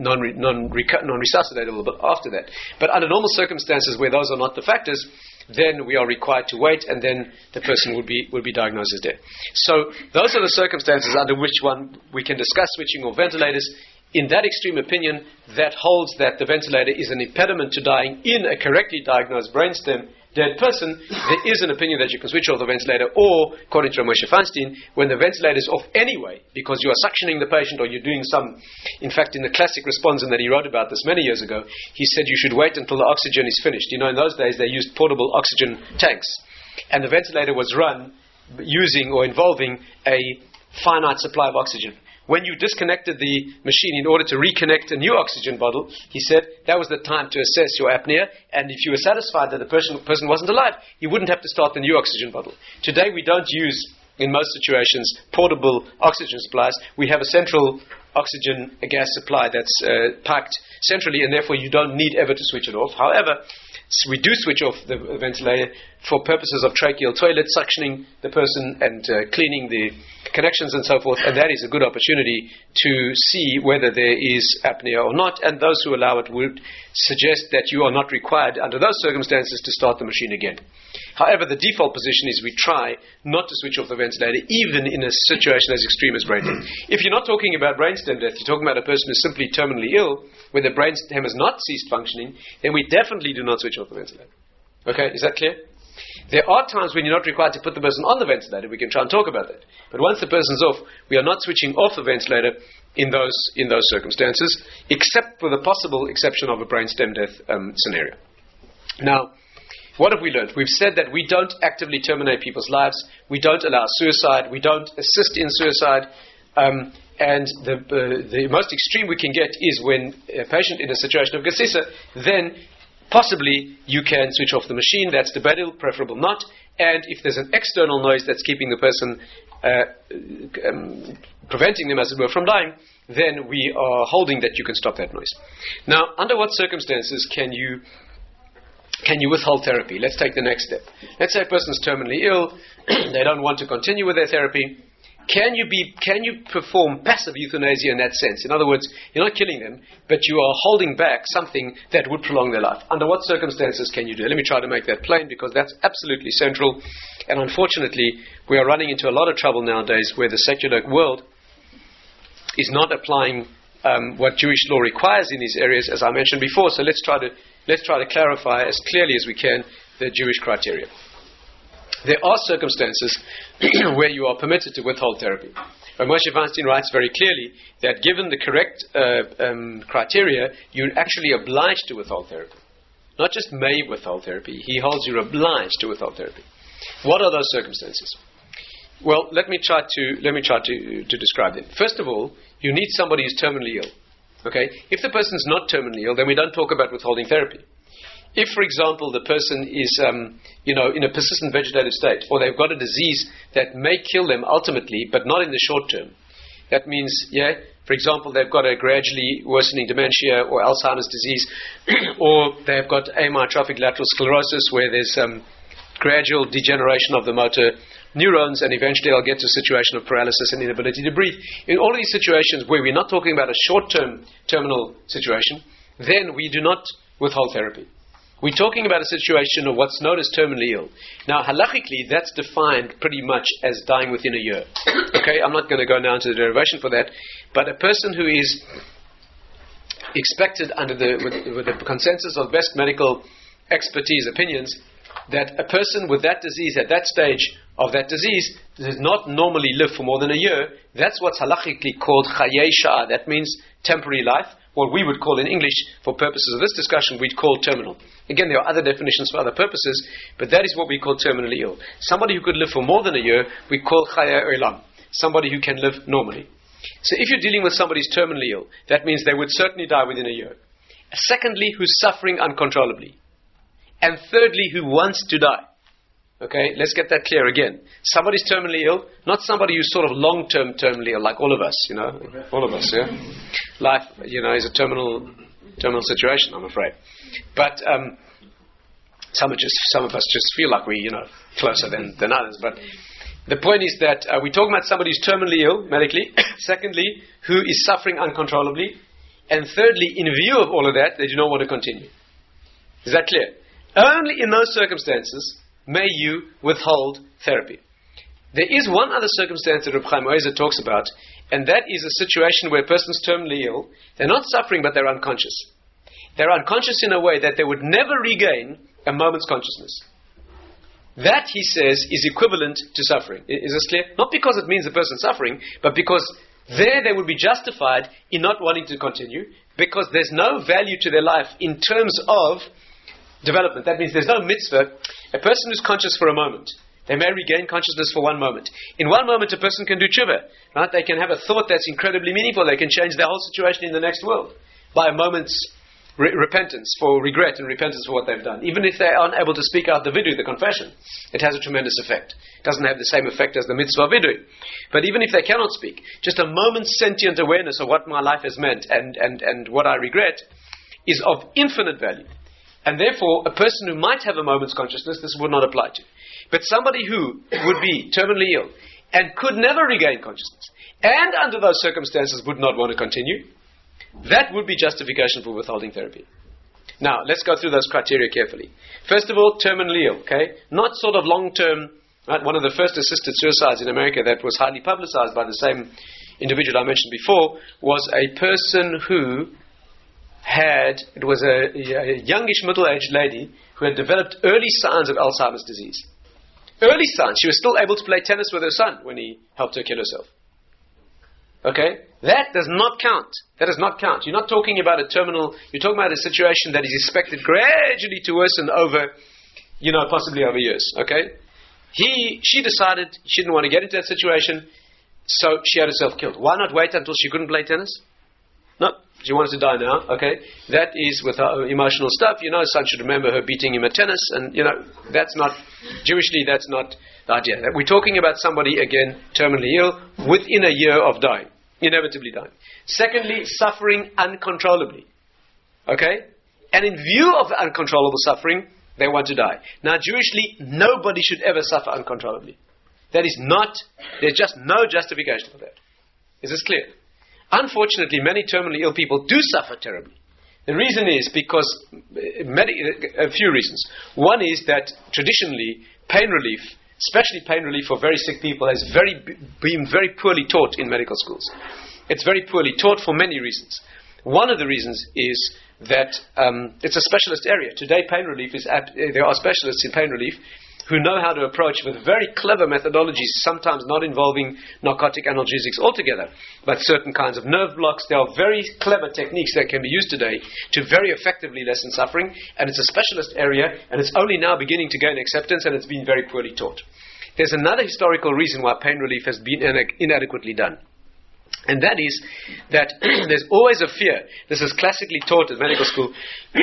non-resuscitatable. But after that, but under normal circumstances where those are not the factors, then we are required to wait, and then the person would be diagnosed as dead. So those are the circumstances under which we can discuss switching off ventilators. In that extreme opinion, that holds that the ventilator is an impediment to dying in a correctly diagnosed brainstem dead person, there is an opinion that you can switch off the ventilator, or, according to Moshe Feinstein, when the ventilator is off anyway, because you are suctioning the patient or you're doing in fact, in the classic response, and that he wrote about this many years ago, he said you should wait until the oxygen is finished. You know, in those days they used portable oxygen tanks, and the ventilator was run using or involving a finite supply of oxygen. When you disconnected the machine in order to reconnect a new oxygen bottle, he said that was the time to assess your apnea, and if you were satisfied that the person wasn't alive, you wouldn't have to start the new oxygen bottle. Today we don't use, in most situations, portable oxygen supplies. We have a central oxygen gas supply that's packed centrally, and therefore you don't need ever to switch it off. However, we do switch off the ventilator for purposes of tracheal toilet, suctioning the person and cleaning the connections and so forth, and that is a good opportunity to see whether there is apnea or not, and those who allow it would suggest that you are not required under those circumstances to start the machine again. However, the default position is we try not to switch off the ventilator even in a situation as extreme as brain death. If you're not talking about brainstem death, you're talking about a person who's simply terminally ill, where the brainstem has not ceased functioning, then we definitely do not switch off the ventilator. Okay, is that clear? There are times when you're not required to put the person on the ventilator. We can try and talk about that. But once the person's off, we are not switching off the ventilator in those circumstances, except for the possible exception of a brainstem death scenario. Now, what have we learned? We've said that we don't actively terminate people's lives. We don't allow suicide. We don't assist in suicide. And the most extreme we can get is when a patient in a situation of gesisa, then possibly you can switch off the machine. That's debatable, preferable not. And if there's an external noise that's keeping the person, preventing them, as it were, from dying, then we are holding that you can stop that noise. Now, under what circumstances can you withhold therapy? Let's take the next step. Let's say a person's terminally ill, they don't want to continue with their therapy. Can you perform passive euthanasia in that sense? In other words, you're not killing them, but you are holding back something that would prolong their life. Under what circumstances can you do it? Let me try to make that plain, because that's absolutely central. And unfortunately, we are running into a lot of trouble nowadays where the secular world is not applying what Jewish law requires in these areas, as I mentioned before. So let's try to clarify as clearly as we can the Jewish criteria. There are circumstances where you are permitted to withhold therapy. Moshe Feinstein writes very clearly that given the correct criteria, you're actually obliged to withhold therapy. Not just may withhold therapy, he holds you're obliged to withhold therapy. What are those circumstances? Well, let me try to describe them. First of all, you need somebody who's terminally ill. Okay? If the person's not terminally ill, then we don't talk about withholding therapy. If, for example, the person is, in a persistent vegetative state, or they've got a disease that may kill them ultimately, but not in the short term, that means, for example, they've got a gradually worsening dementia or Alzheimer's disease, or they've got amyotrophic lateral sclerosis, where there's gradual degeneration of the motor neurons, and eventually they'll get to a situation of paralysis and inability to breathe. In all of these situations where we're not talking about a short-term terminal situation, then we do not withhold therapy. We're talking about a situation of what's known as terminally ill. Now, halachically, that's defined pretty much as dying within a year. Okay, I'm not going to go now into the derivation for that, but a person who is expected with the consensus of best medical expertise opinions that a person with that disease at that stage of that disease does not normally live for more than a year. That's what's halachically called chayei sha'ah. That means temporary life. What we would call in English, for purposes of this discussion, we'd call terminal. Again, there are other definitions for other purposes, but that is what we call terminally ill. Somebody who could live for more than a year, we call chayei olam. Somebody who can live normally. So if you're dealing with somebody who's terminally ill, that means they would certainly die within a year. Secondly, who's suffering uncontrollably. And thirdly, who wants to die. Okay, let's get that clear again. Somebody's terminally ill, not somebody who's sort of long-term terminally ill, like all of us, all of us, yeah? Life, is a terminal situation, I'm afraid. But some of us just feel like we, closer than others. But the point is that we're talking about somebody who's terminally ill, medically. Secondly, who is suffering uncontrollably. And thirdly, in view of all of that, they do not want to continue. Is that clear? Only in those circumstances may you withhold therapy. There is one other circumstance that Reb Chaim Ozer talks about, and that is a situation where a person's terminally ill. They're not suffering, but they're unconscious. They're unconscious in a way that they would never regain a moment's consciousness. That, he says, is equivalent to suffering. Is this clear? Not because it means the person's suffering, but because there they would be justified in not wanting to continue, because there's no value to their life in terms of development. That means there's no mitzvah. A person who's conscious for a moment, they may regain consciousness for one moment. In one moment, a person can do tshuva. Right? They can have a thought that's incredibly meaningful. They can change their whole situation in the next world by a moment's repentance for regret and repentance for what they've done. Even if they aren't able to speak out the vidui, the confession, it has a tremendous effect. It doesn't have the same effect as the mitzvah vidui. But even if they cannot speak, just a moment's sentient awareness of what my life has meant and what I regret is of infinite value. And therefore, a person who might have a moment's consciousness, this would not apply to. But somebody who would be terminally ill and could never regain consciousness, and under those circumstances would not want to continue, that would be justification for withholding therapy. Now, let's go through those criteria carefully. First of all, terminally ill, okay? Not sort of long-term, right? One of the first assisted suicides in America that was highly publicized by the same individual I mentioned before was a person who it was a youngish middle-aged lady who had developed early signs of Alzheimer's disease. Early signs. She was still able to play tennis with her son when he helped her kill herself. Okay? That does not count. That does not count. You're not talking about a terminal, you're talking about a situation that is expected gradually to worsen over, possibly over years. Okay? She decided she didn't want to get into that situation, so she had herself killed. Why not wait until she couldn't play tennis? No. She wanted to die now, okay? That is with her emotional stuff. Son should remember her beating him at tennis, and, that's not, Jewishly, that's not the idea. We're talking about somebody, again, terminally ill, within a year of dying, inevitably dying. Secondly, suffering uncontrollably, okay? And in view of the uncontrollable suffering, they want to die. Now, Jewishly, nobody should ever suffer uncontrollably. There's just no justification for that. Is this clear? Unfortunately, many terminally ill people do suffer terribly. The reason is because a few reasons. One is that traditionally, pain relief, especially pain relief for very sick people, has been very poorly taught in medical schools. It's very poorly taught for many reasons. One of the reasons is that it's a specialist area. Today, pain relief there are specialists in pain relief who know how to approach with very clever methodologies, sometimes not involving narcotic analgesics altogether, but certain kinds of nerve blocks. There are very clever techniques that can be used today to very effectively lessen suffering, and it's a specialist area, and it's only now beginning to gain acceptance, and it's been very poorly taught. There's another historical reason why pain relief has been inadequately done. And that is that there's always a fear, this is classically taught at medical school,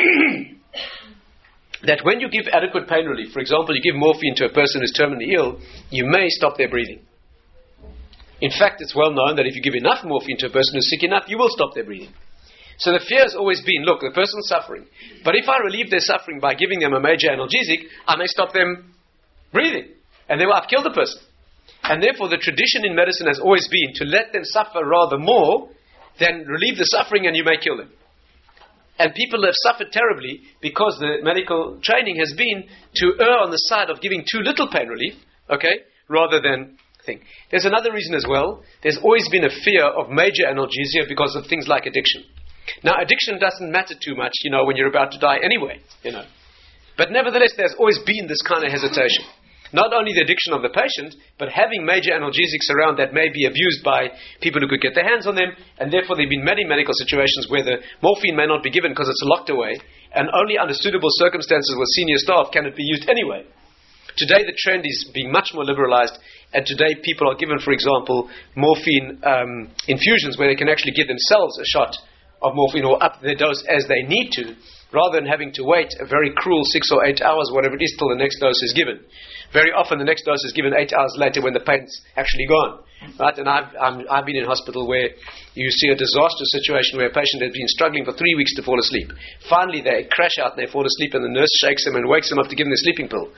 that when you give adequate pain relief, for example, you give morphine to a person who's terminally ill, you may stop their breathing. In fact, it's well known that if you give enough morphine to a person who's sick enough, you will stop their breathing. So the fear has always been, look, the person's suffering, but if I relieve their suffering by giving them a major analgesic, I may stop them breathing, and then I've killed the person. And therefore, the tradition in medicine has always been to let them suffer rather more than relieve the suffering and you may kill them. And people have suffered terribly because the medical training has been to err on the side of giving too little pain relief, okay, rather than thing. There's another reason as well. There's always been a fear of major analgesia because of things like addiction. Now, addiction doesn't matter too much, when you're about to die anyway, But nevertheless, there's always been this kind of hesitation. Not only the addiction of the patient, but having major analgesics around that may be abused by people who could get their hands on them, and therefore there have been many medical situations where the morphine may not be given because it's locked away, and only under suitable circumstances with senior staff can it be used anyway. Today the trend is being much more liberalized, and today people are given, for example, morphine infusions where they can actually give themselves a shot of morphine or up their dose as they need to, rather than having to wait a very cruel 6 or 8 hours, whatever it is, till the next dose is given. Very often the next dose is given 8 hours later when the pain's actually gone. Right? And I've been in hospital where you see a disastrous situation where a patient has been struggling for 3 weeks to fall asleep. Finally they crash out and they fall asleep, and the nurse shakes them and wakes them up to give them their sleeping pill.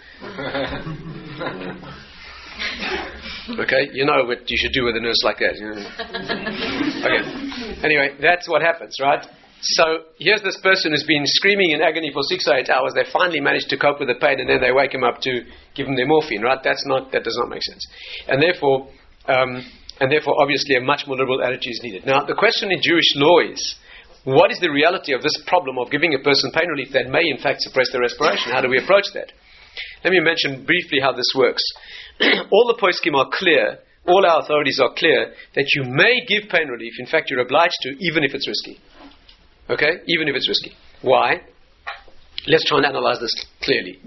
Okay, you know what you should do with a nurse like that. Okay. Anyway, that's what happens, right? So here's this person who's been screaming in agony for 6 or 8 hours. They finally managed to cope with the pain, and then they wake him up to give him their morphine. Right? That does not make sense. And therefore, obviously, a much more liberal attitude is needed. Now, the question in Jewish law is, what is the reality of this problem of giving a person pain relief that may, in fact, suppress their respiration? How do we approach that? Let me mention briefly how this works. All the poskim are clear. All our authorities are clear that you may give pain relief. In fact, you're obliged to, even if it's risky. Okay? Even if it's risky. Why? Let's try and analyze this clearly.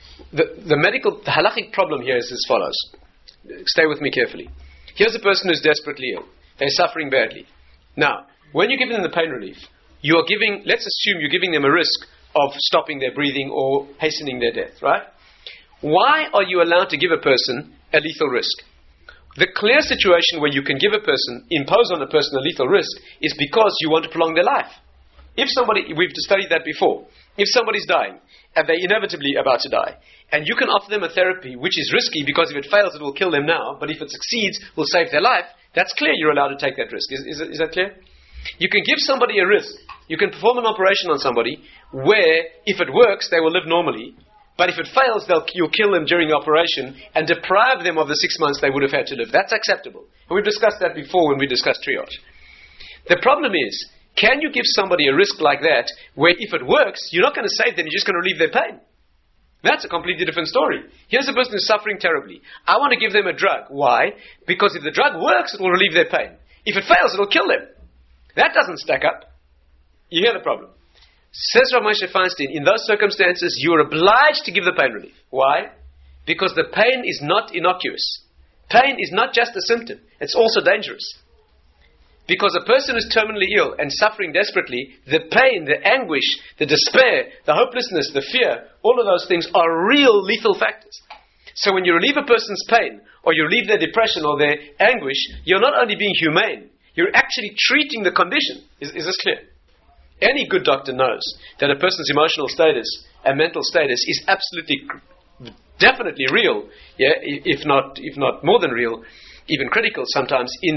The halachic problem here is as follows. Stay with me carefully. Here's a person who's desperately ill. They're suffering badly. Now, when you give them the pain relief, you are giving, let's assume you're giving them a risk of stopping their breathing or hastening their death, right? Why are you allowed to give a person a lethal risk? The clear situation where you can impose on a person a lethal risk is because you want to prolong their life. If somebody, we've studied that before, if somebody's dying, and they're inevitably about to die, and you can offer them a therapy which is risky because if it fails it will kill them now, but if it succeeds will save their life, that's clear you're allowed to take that risk. Is that clear? You can give somebody a risk. You can perform an operation on somebody where, if it works, they will live normally, but if it fails, you'll kill them during the operation and deprive them of the 6 months they would have had to live. That's acceptable. And we've discussed that before when we discussed triage. The problem is, can you give somebody a risk like that where if it works, you're not going to save them, you're just going to relieve their pain? That's a completely different story. Here's a person who's suffering terribly. I want to give them a drug. Why? Because if the drug works, it will relieve their pain. If it fails, it will kill them. That doesn't stack up. You hear the problem. Says Rav Moshe Feinstein, in those circumstances, you are obliged to give the pain relief. Why? Because the pain is not innocuous. Pain is not just a symptom. It's also dangerous. Because a person who's terminally ill and suffering desperately, the pain, the anguish, the despair, the hopelessness, the fear, all of those things are real lethal factors. So when you relieve a person's pain, or you relieve their depression or their anguish, you're not only being humane, you're actually treating the condition. Is this clear? Any good doctor knows that a person's emotional status and mental status is absolutely, definitely real, if not more than real, even critical sometimes in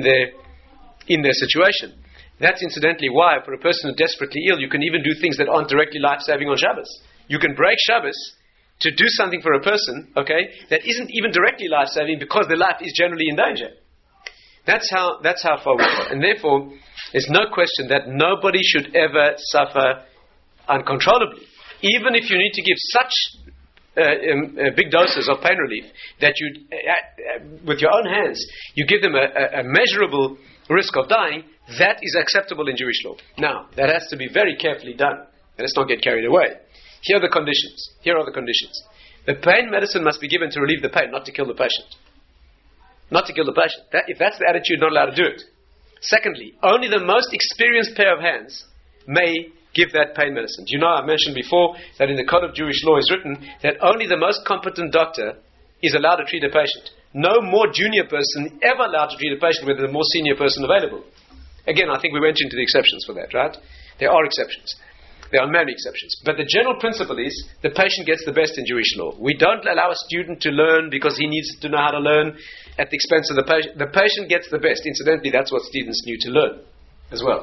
their situation. That's incidentally why, for a person who's desperately ill, you can even do things that aren't directly life-saving on Shabbos. You can break Shabbos to do something for a person, okay, that isn't even directly life-saving because their life is generally in danger. That's how far we go. And therefore, there's no question that nobody should ever suffer uncontrollably. Even if you need to give such big doses of pain relief that you, with your own hands, you give them a measurable risk of dying, that is acceptable in Jewish law. Now, that has to be very carefully done. Let's not get carried away. Here are the conditions. The pain medicine must be given to relieve the pain, not to kill the patient. Not to kill the patient. If that's the attitude, you're not allowed to do it. Secondly, only the most experienced pair of hands may give that pain medicine. Do you know, I mentioned before that in the Code of Jewish Law is written that only the most competent doctor is allowed to treat a patient. No more junior person ever allowed to treat a patient with a more senior person available. Again, I think we went into the exceptions for that, right? There are exceptions. There are many exceptions. But the general principle is the patient gets the best in Jewish law. We don't allow a student to learn because he needs to know how to learn at the expense of the patient. The patient gets the best. Incidentally, that's what students knew to learn as well.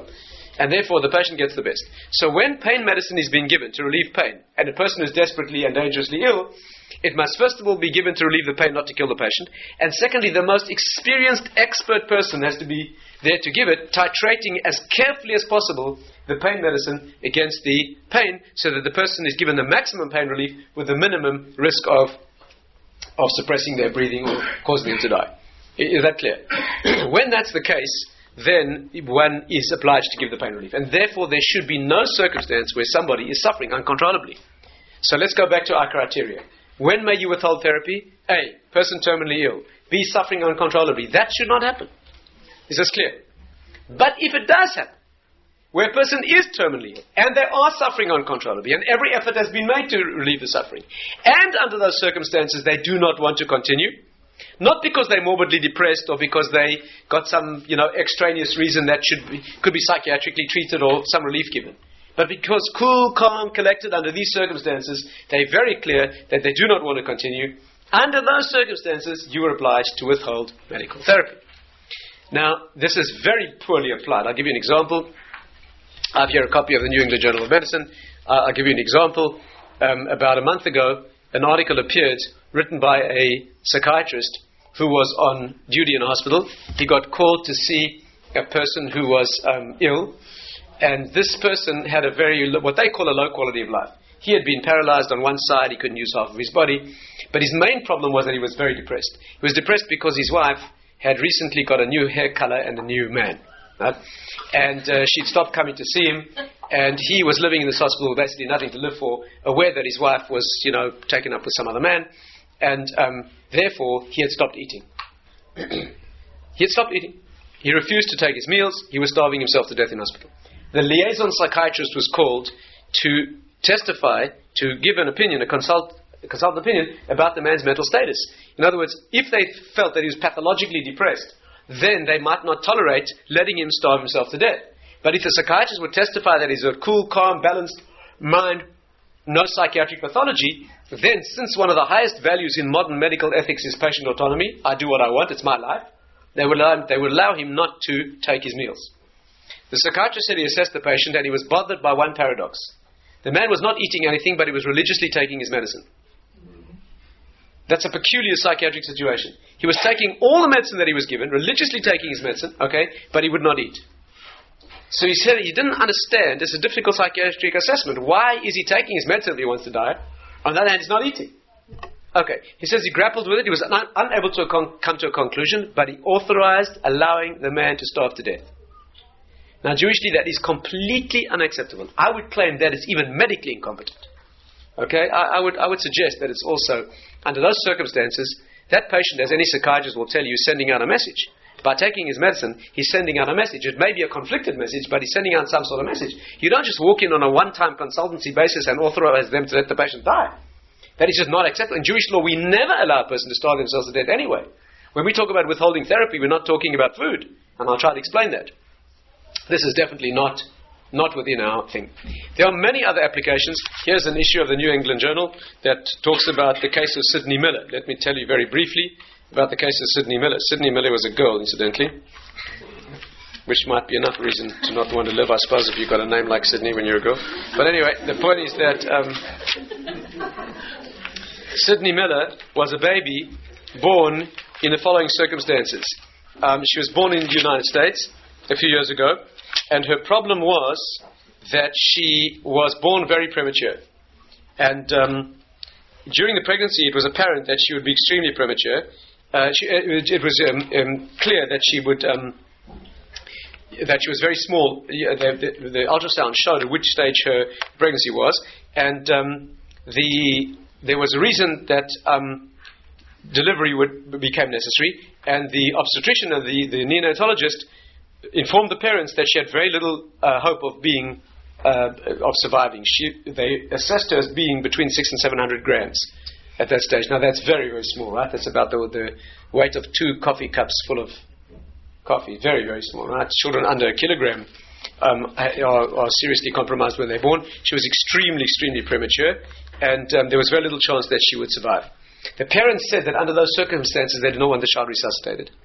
And therefore, the patient gets the best. So when pain medicine is being given to relieve pain, and a person is desperately and dangerously ill, it must first of all be given to relieve the pain, not to kill the patient. And secondly, the most experienced expert person has to be there to give it, titrating as carefully as possible the pain medicine against the pain, so that the person is given the maximum pain relief with the minimum risk of suppressing their breathing or causing them to die. Is that clear? When that's the case, then one is obliged to give the pain relief. And therefore, there should be no circumstance where somebody is suffering uncontrollably. So let's go back to our criteria. When may you withhold therapy? A, person terminally ill. B, suffering uncontrollably. That should not happen. Is this clear? But if it does happen, where a person is terminally ill, and they are suffering uncontrollably, and every effort has been made to relieve the suffering, and under those circumstances they do not want to continue, not because they're morbidly depressed or because they got some, extraneous reason that could be psychiatrically treated or some relief given, but because cool, calm, collected under these circumstances, they're very clear that they do not want to continue. Under those circumstances, you are obliged to withhold medical therapy. Now, this is very poorly applied. I'll give you an example. I have here a copy of the New England Journal of Medicine. I'll give you an example. About a month ago, an article appeared written by a psychiatrist who was on duty in a hospital. He got called to see a person who was ill, and this person had what they call a low quality of life. He had been paralyzed on one side, he couldn't use half of his body, but his main problem was that he was very depressed. He was depressed because his wife had recently got a new hair color and a new man. Right? And she'd stopped coming to see him, and he was living in this hospital with basically nothing to live for, aware that his wife was, taken up with some other man, and therefore he had stopped eating. He had stopped eating. He refused to take his meals. He was starving himself to death in hospital. The liaison psychiatrist was called to testify, to give an opinion, a consultant opinion about the man's mental status. In other words, if they felt that he was pathologically depressed, then they might not tolerate letting him starve himself to death. But if the psychiatrist would testify that he's a cool, calm, balanced mind, no psychiatric pathology, then since one of the highest values in modern medical ethics is patient autonomy, I do what I want, it's my life, they would allow him not to take his meals. The psychiatrist said he assessed the patient and he was bothered by one paradox. The man was not eating anything, but he was religiously taking his medicine. That's a peculiar psychiatric situation. He was taking all the medicine that he was given, religiously taking his medicine, but he would not eat. So he said he didn't understand. It's a difficult psychiatric assessment. Why is he taking his medicine if he wants to die? On the other hand, he's not eating. He says he grappled with it. He was unable to come to a conclusion, but he authorized allowing the man to starve to death. Now, Jewishly, that is completely unacceptable. I would claim that it's even medically incompetent. I would suggest that it's also, under those circumstances, that patient, as any psychiatrist will tell you, is sending out a message. By taking his medicine, he's sending out a message. It may be a conflicted message, but he's sending out some sort of message. You don't just walk in on a one-time consultancy basis and authorize them to let the patient die. That is just not acceptable. In Jewish law, we never allow a person to starve themselves to death anyway. When we talk about withholding therapy, we're not talking about food. And I'll try to explain that. This is definitely not within our thing. There are many other applications. Here's an issue of the New England Journal that talks about the case of Sidney Miller. Let me tell you very briefly about the case of Sidney Miller. Sidney Miller was a girl, incidentally, which might be enough reason to not want to live, I suppose, if you've got a name like Sidney when you're a girl. But anyway, the point is that Sidney Miller was a baby born in the following circumstances. She was born in the United States a few years ago, and her problem was that she was born very premature. And during the pregnancy, it was apparent that she would be extremely premature. It was clear that she would that she was very small. The ultrasound showed at which stage her pregnancy was, and there was a reason that delivery became necessary, and the obstetrician and the neonatologist informed the parents that she had very little hope of being of surviving. They assessed her as being between 600 and 700 grams at that stage. Now that's very, very small, right? That's about the weight of 2 coffee cups full of coffee. Very, very small, right? Children under a kilogram are seriously compromised when they're born. She was extremely, extremely premature, and there was very little chance that she would survive. The parents said that under those circumstances they did not want the child resuscitated.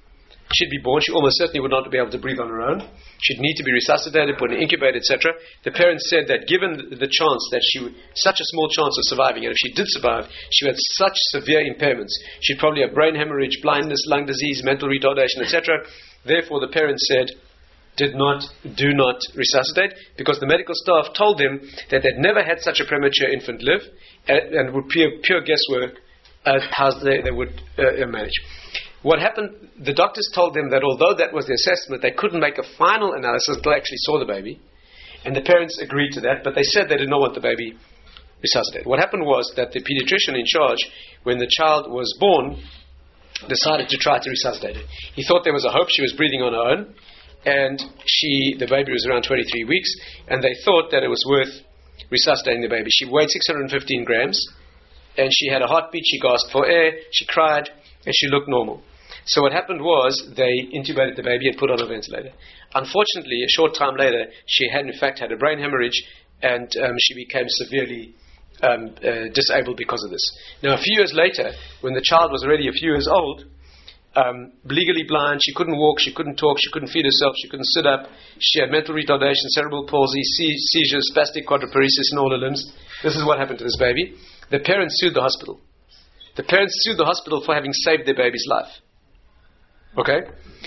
she'd be born. She almost certainly would not be able to breathe on her own. She'd need to be resuscitated, put in an incubator, etc. The parents said that given the chance that such a small chance of surviving, and if she did survive, she had such severe impairments. She'd probably have brain hemorrhage, blindness, lung disease, mental retardation, etc. Therefore, the parents said, do not resuscitate, because the medical staff told them that they'd never had such a premature infant live, and would pure guesswork how they would manage. What happened, the doctors told them that although that was the assessment, they couldn't make a final analysis until they actually saw the baby. And the parents agreed to that, but they said they did not want the baby resuscitated. What happened was that the pediatrician in charge, when the child was born, decided to try to resuscitate it. He thought there was a hope. She was breathing on her own, and the baby was around 23 weeks, and they thought that it was worth resuscitating the baby. She weighed 615 grams, and she had a heartbeat. She gasped for air, she cried, and she looked normal. So what happened was they intubated the baby and put her on a ventilator. Unfortunately, a short time later, she had in fact had a brain hemorrhage, and she became severely disabled because of this. Now, a few years later, when the child was already a few years old, legally blind, she couldn't walk, she couldn't talk, she couldn't feed herself, she couldn't sit up, she had mental retardation, cerebral palsy, seizures, spastic quadriparesis in all her limbs. This is what happened to this baby. The parents sued the hospital. The parents sued the hospital for having saved their baby's life. Okay?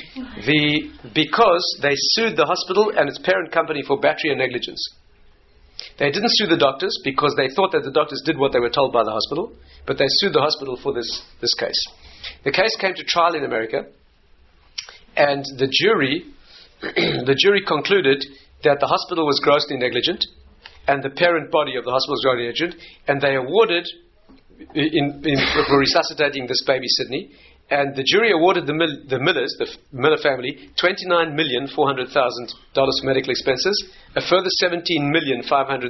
Because they sued the hospital and its parent company for battery and negligence. They didn't sue the doctors because they thought that the doctors did what they were told by the hospital, but they sued the hospital for this case. The case came to trial in America, and the jury concluded that the hospital was grossly negligent, and the parent body of the hospital was grossly negligent, and they awarded for resuscitating this baby Sydney. And the jury awarded the Miller family $29,400,000 for medical expenses, a further $17,503,000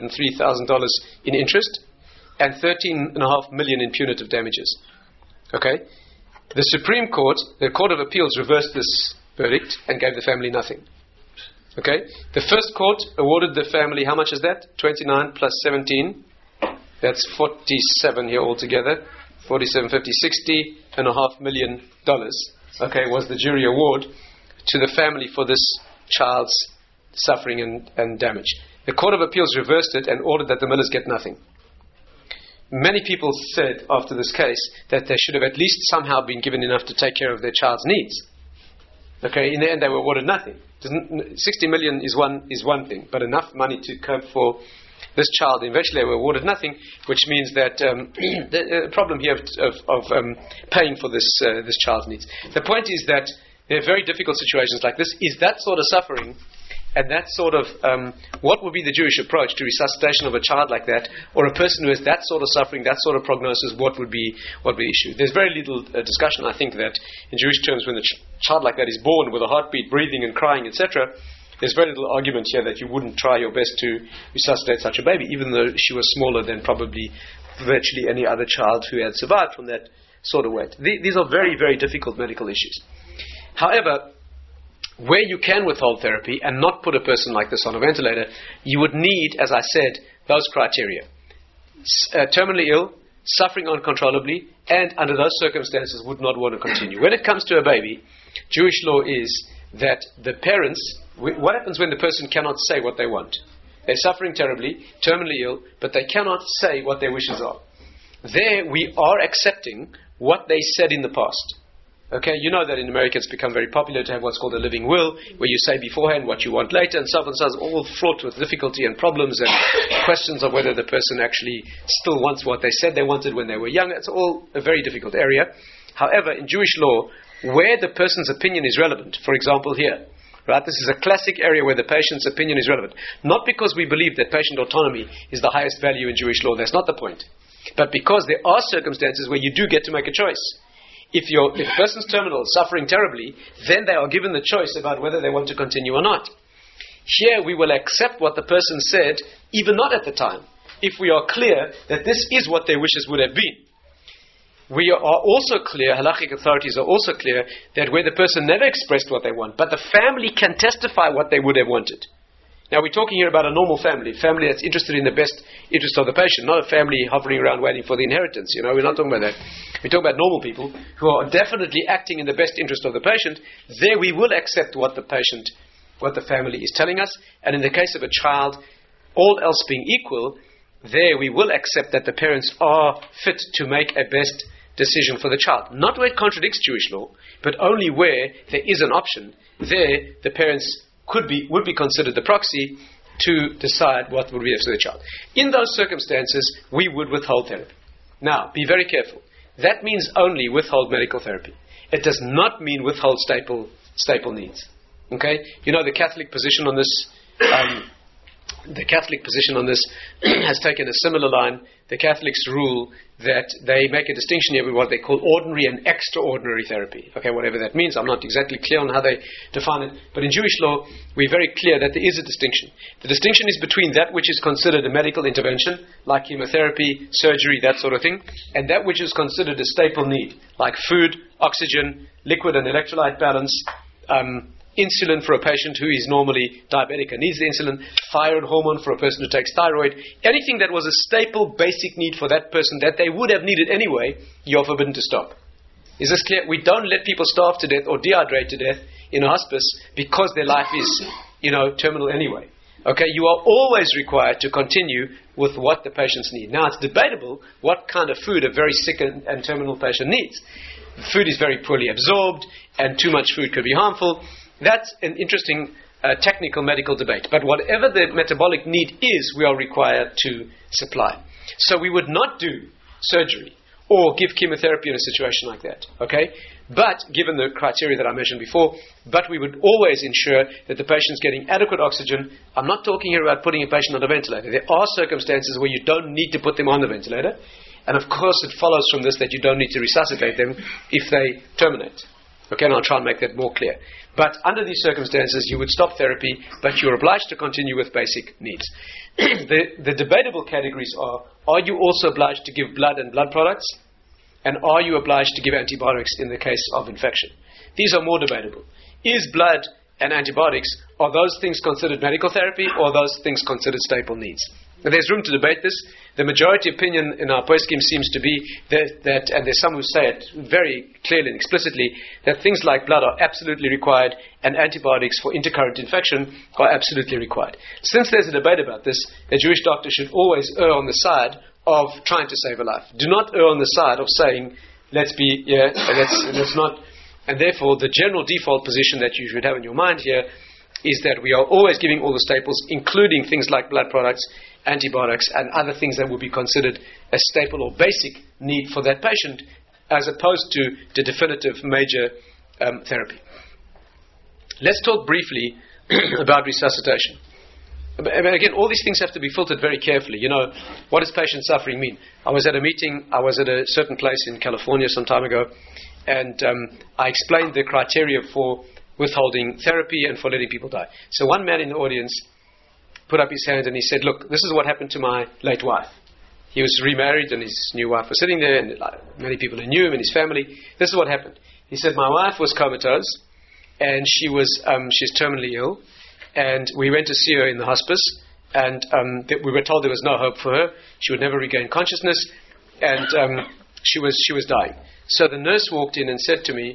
in interest, and $13.5 million in punitive damages. Okay? The Supreme Court, the Court of Appeals, reversed this verdict and gave the family nothing. Okay? The first court awarded the family, how much is that? 29 plus 17. That's 47 here altogether. 47, 50, $60.5 million, okay, was the jury award to the family for this child's suffering and damage. The Court of Appeals reversed it and ordered that the Millers get nothing. Many people said after this case that they should have at least somehow been given enough to take care of their child's needs. Okay, in the end they were awarded nothing. 60 million is one thing, but enough money to cope for this child. Eventually they were awarded nothing, which means that the problem here of paying for this child's needs. The point is that there are very difficult situations like this. Is that sort of suffering and that sort of what would be the Jewish approach to resuscitation of a child like that, or a person who has that sort of suffering, that sort of prognosis? What would be the issue? There's very little discussion, I think, that in Jewish terms, when a child like that is born with a heartbeat, breathing and crying, etc., there's very little argument here that you wouldn't try your best to resuscitate such a baby, even though she was smaller than probably virtually any other child who had survived from that sort of weight. These are very, very difficult medical issues. However, where you can withhold therapy and not put a person like this on a ventilator, you would need, as I said, those criteria. Terminally ill, suffering uncontrollably, and under those circumstances would not want to continue. When it comes to a baby, Jewish law is that the parents, what happens when the person cannot say what they want? They're suffering terribly, terminally ill, but they cannot say what their wishes are. There we are accepting what they said in the past. Okay, you know that in America it's become very popular to have what's called a living will, where you say beforehand what you want later, and so on and so on, all fraught with difficulty and problems and questions of whether the person actually still wants what they said they wanted when they were young. It's all a very difficult area. However, in Jewish law, where the person's opinion is relevant, for example here, right, this is a classic area where the patient's opinion is relevant. Not because we believe that patient autonomy is the highest value in Jewish law, that's not the point. But because there are circumstances where you do get to make a choice. If the person's terminal is suffering terribly, then they are given the choice about whether they want to continue or not. Here we will accept what the person said, even not at the time, if we are clear that this is what their wishes would have been. We are also clear, halakhic authorities are also clear, that where the person never expressed what they want, but the family can testify what they would have wanted. Now we're talking here about a normal family that's interested in the best interest of the patient, not a family hovering around waiting for the inheritance. We're not talking about that. We're talking about normal people who are definitely acting in the best interest of the patient. There we will accept what the family is telling us. And in the case of a child, all else being equal, there we will accept that the parents are fit to make a best decision for the child. Not where it contradicts Jewish law, but only where there is an option. There the parents would be considered the proxy to decide what would be best for the child. In those circumstances, we would withhold therapy. Now, be very careful. That means only withhold medical therapy. It does not mean withhold staple needs. Okay? The Catholic position on this. The Catholic position on this has taken a similar line. The Catholics rule that they make a distinction here with what they call ordinary and extraordinary therapy. Okay, whatever that means. I'm not exactly clear on how they define it. But in Jewish law, we're very clear that there is a distinction. The distinction is between that which is considered a medical intervention, like chemotherapy, surgery, that sort of thing, and that which is considered a staple need, like food, oxygen, liquid and electrolyte balance, insulin for a patient who is normally diabetic and needs the insulin, thyroid hormone for a person who takes thyroid, anything that was a staple basic need for that person that they would have needed anyway, you're forbidden to stop. Is this clear? We don't let people starve to death or dehydrate to death in a hospice because their life is, terminal anyway. Okay, you are always required to continue with what the patients need. Now, it's debatable what kind of food a very sick and terminal patient needs. Food is very poorly absorbed, and too much food could be harmful. That's an interesting technical medical debate. But whatever the metabolic need is, we are required to supply. So we would not do surgery or give chemotherapy in a situation like that. Okay? But, given the criteria that I mentioned before, we would always ensure that the patient's getting adequate oxygen. I'm not talking here about putting a patient on a ventilator. There are circumstances where you don't need to put them on the ventilator. And of course it follows from this that you don't need to resuscitate them if they terminate. Okay, and I'll try and make that more clear. But under these circumstances, you would stop therapy, but you're obliged to continue with basic needs. The debatable categories are you also obliged to give blood and blood products? And are you obliged to give antibiotics in the case of infection? These are more debatable. Is blood and antibiotics, are those things considered medical therapy, or are those things considered staple needs? Now, there's room to debate this. The majority opinion in our poskim seems to be that, and there's some who say it very clearly and explicitly, that things like blood are absolutely required and antibiotics for intercurrent infection are absolutely required. Since there's a debate about this, a Jewish doctor should always err on the side of trying to save a life. Do not err on the side of saying, let's not. And therefore, the general default position that you should have in your mind here is that we are always giving all the staples, including things like blood products, antibiotics, and other things that would be considered a staple or basic need for that patient, as opposed to the definitive major therapy. Let's talk briefly about resuscitation. Again, all these things have to be filtered very carefully. What does patient suffering mean? I was at a meeting, I was at a certain place in California some time ago, and I explained the criteria for withholding therapy and for letting people die. So one man in the audience put up his hand and he said, look, this is what happened to my late wife. He was remarried and his new wife was sitting there, and many people who knew him and his family. This is what happened. He said, my wife was comatose and she's terminally ill, and we went to see her in the hospice, and we were told there was no hope for her. She would never regain consciousness, and she was dying. So the nurse walked in and said to me,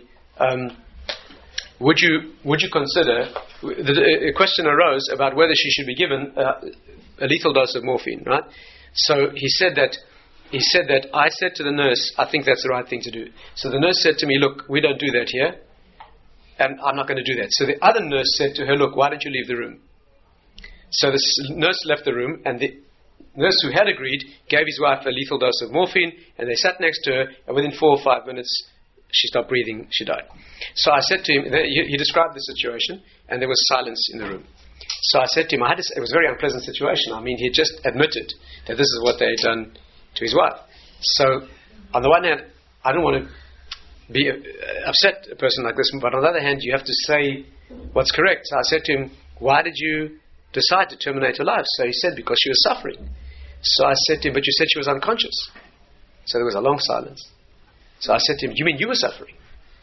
would you consider, a question arose about whether she should be given a lethal dose of morphine, right? So he said that I said to the nurse, I think that's the right thing to do. So the nurse said to me, look, we don't do that here, and I'm not going to do that. So the other nurse said to her, look, why don't you leave the room? So the nurse left the room, and the nurse who had agreed gave his wife a lethal dose of morphine, and they sat next to her, and within 4 or 5 minutes, she stopped breathing, she died. So I said to him, he described the situation, and there was silence in the room. So I said to him, it was a very unpleasant situation. I mean, he had just admitted that this is what they had done to his wife. So, on the one hand, I don't want to be upset a person like this, but on the other hand, you have to say what's correct. So I said to him, why did you decide to terminate her life? So he said, because she was suffering. So I said to him, but you said she was unconscious. So there was a long silence. So I said to him, you mean you were suffering?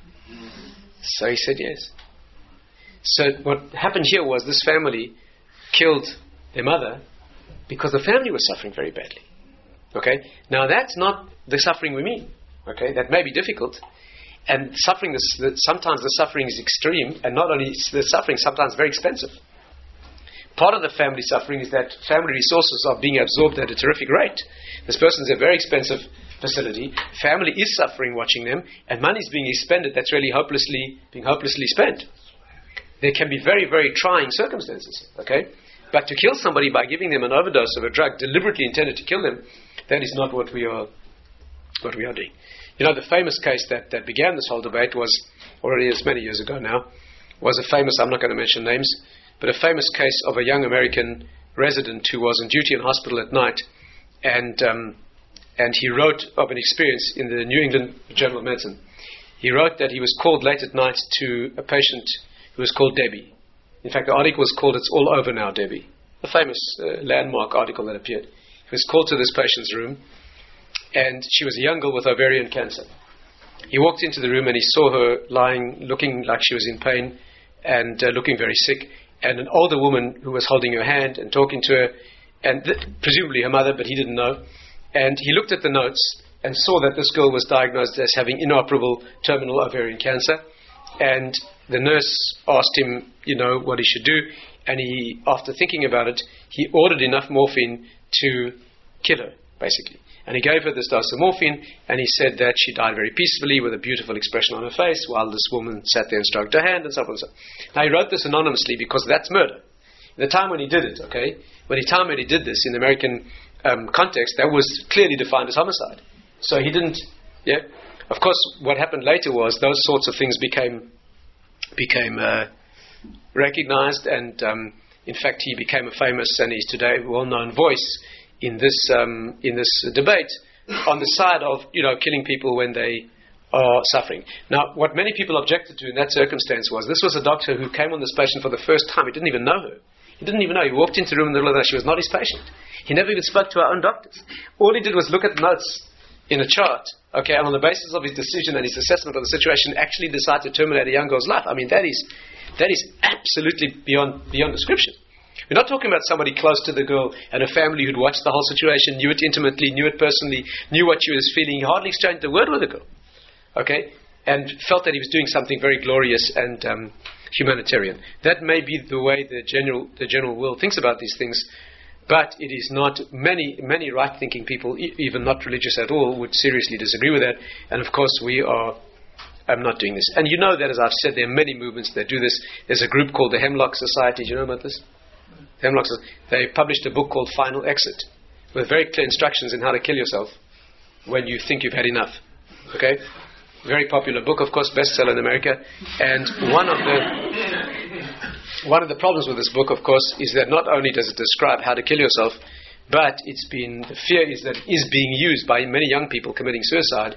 So he said yes. So what happened here was this family killed their mother because the family was suffering very badly. Okay? Now that's not the suffering we mean. Okay? That may be difficult. And suffering, sometimes the suffering is extreme, and not only is the suffering, sometimes very expensive. Part of the family suffering is that family resources are being absorbed at a terrific rate. This person's a very expensive facility. Family is suffering watching them, and money is being expended that's really being hopelessly spent. There can be very, very trying circumstances. Okay? But to kill somebody by giving them an overdose of a drug deliberately intended to kill them, that is not what we are doing. You know, the famous case that began this whole debate was, already as many years ago now, was a famous, I'm not going to mention names, but a famous case of a young American resident who was on duty in hospital at night, and he wrote of an experience in the New England Journal of Medicine. He wrote that he was called late at night to a patient who was called Debbie. In fact, the article was called "It's All Over Now, Debbie," a famous landmark article that appeared. He was called to this patient's room, and she was a young girl with ovarian cancer. He walked into the room and he saw her lying, looking like she was in pain and looking very sick, and an older woman who was holding her hand and talking to her, and presumably her mother, but he didn't know. And he looked at the notes and saw that this girl was diagnosed as having inoperable terminal ovarian cancer, and the nurse asked him, what he should do, and he, after thinking about it, he ordered enough morphine to kill her, basically. And he gave her this dose of morphine, and he said that she died very peacefully with a beautiful expression on her face while this woman sat there and stroked her hand and so on and so on. Now, he wrote this anonymously because that's murder. The time when he did it, when he did this in the American context, that was clearly defined as homicide. So he didn't, Of course, what happened later was those sorts of things became recognized, and in fact, he became a famous, and he's today a well-known voice in this debate on the side of killing people when they are suffering. Now, what many people objected to in that circumstance was this was a doctor who came on this patient for the first time. He didn't even know her. He didn't even know. He walked into the room in the middle of the night. She was not his patient. He never even spoke to our own doctors. All he did was look at notes in a chart, and on the basis of his decision and his assessment of the situation, actually decide to terminate a young girl's life. I mean, that is absolutely beyond description. We're not talking about somebody close to the girl and a family who'd watched the whole situation, knew it intimately, knew it personally, knew what she was feeling. He hardly exchanged a word with the girl, and felt that he was doing something very glorious and humanitarian. That may be the way the general world thinks about these things, but it is not. Many right-thinking people, even not religious at all, would seriously disagree with that. And of course, I'm not doing this. And you know that, as I've said, there are many movements that do this. There's a group called the Hemlock Society. Do you know about this? Hemlock Society. They published a book called Final Exit, with very clear instructions on how to kill yourself when you think you've had enough. Okay? Very popular book, of course, bestseller in America. And one of the problems with this book, of course, is that not only does it describe how to kill yourself, but the fear is that it is being used by many young people committing suicide.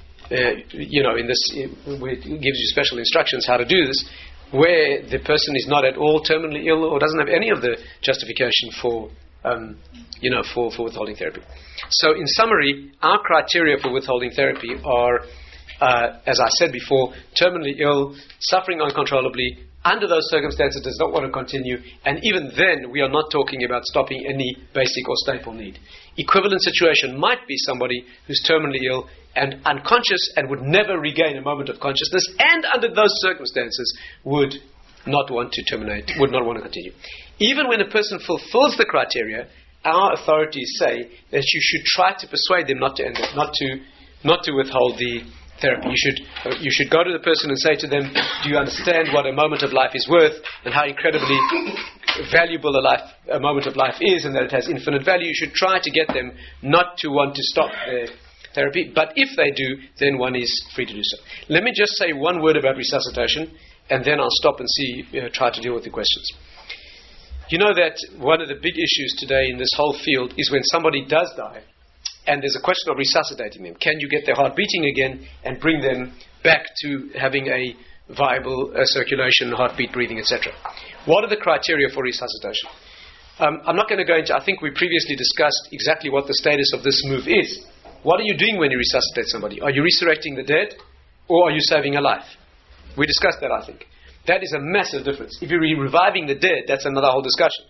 It gives you special instructions how to do this, where the person is not at all terminally ill or doesn't have any of the justification for withholding therapy. So, in summary, our criteria for withholding therapy are, as I said before, terminally ill, suffering uncontrollably, under those circumstances does not want to continue, and even then we are not talking about stopping any basic or staple need. Equivalent situation might be somebody who's terminally ill and unconscious and would never regain a moment of consciousness, and under those circumstances would not want to terminate, would not want to continue. Even when a person fulfills the criteria, our authorities say that you should try to persuade them not to end it, not to withhold the therapy. You should go to the person and say to them, do you understand what a moment of life is worth and how incredibly valuable a moment of life is, and that it has infinite value? You should try to get them not to want to stop their therapy, but if they do, then one is free to do so. Let me just say one word about resuscitation, and then I'll stop and try to deal with the questions. You know that one of the big issues today in this whole field is when somebody does die, and there's a question of resuscitating them. Can you get their heart beating again and bring them back to having a viable circulation, heartbeat, breathing, etc.? What are the criteria for resuscitation? I'm not going to go into, I think we previously discussed exactly what the status of this move is. What are you doing when you resuscitate somebody? Are you resurrecting the dead, or are you saving a life? We discussed that, I think. That is a massive difference. If you're reviving the dead, that's another whole discussion.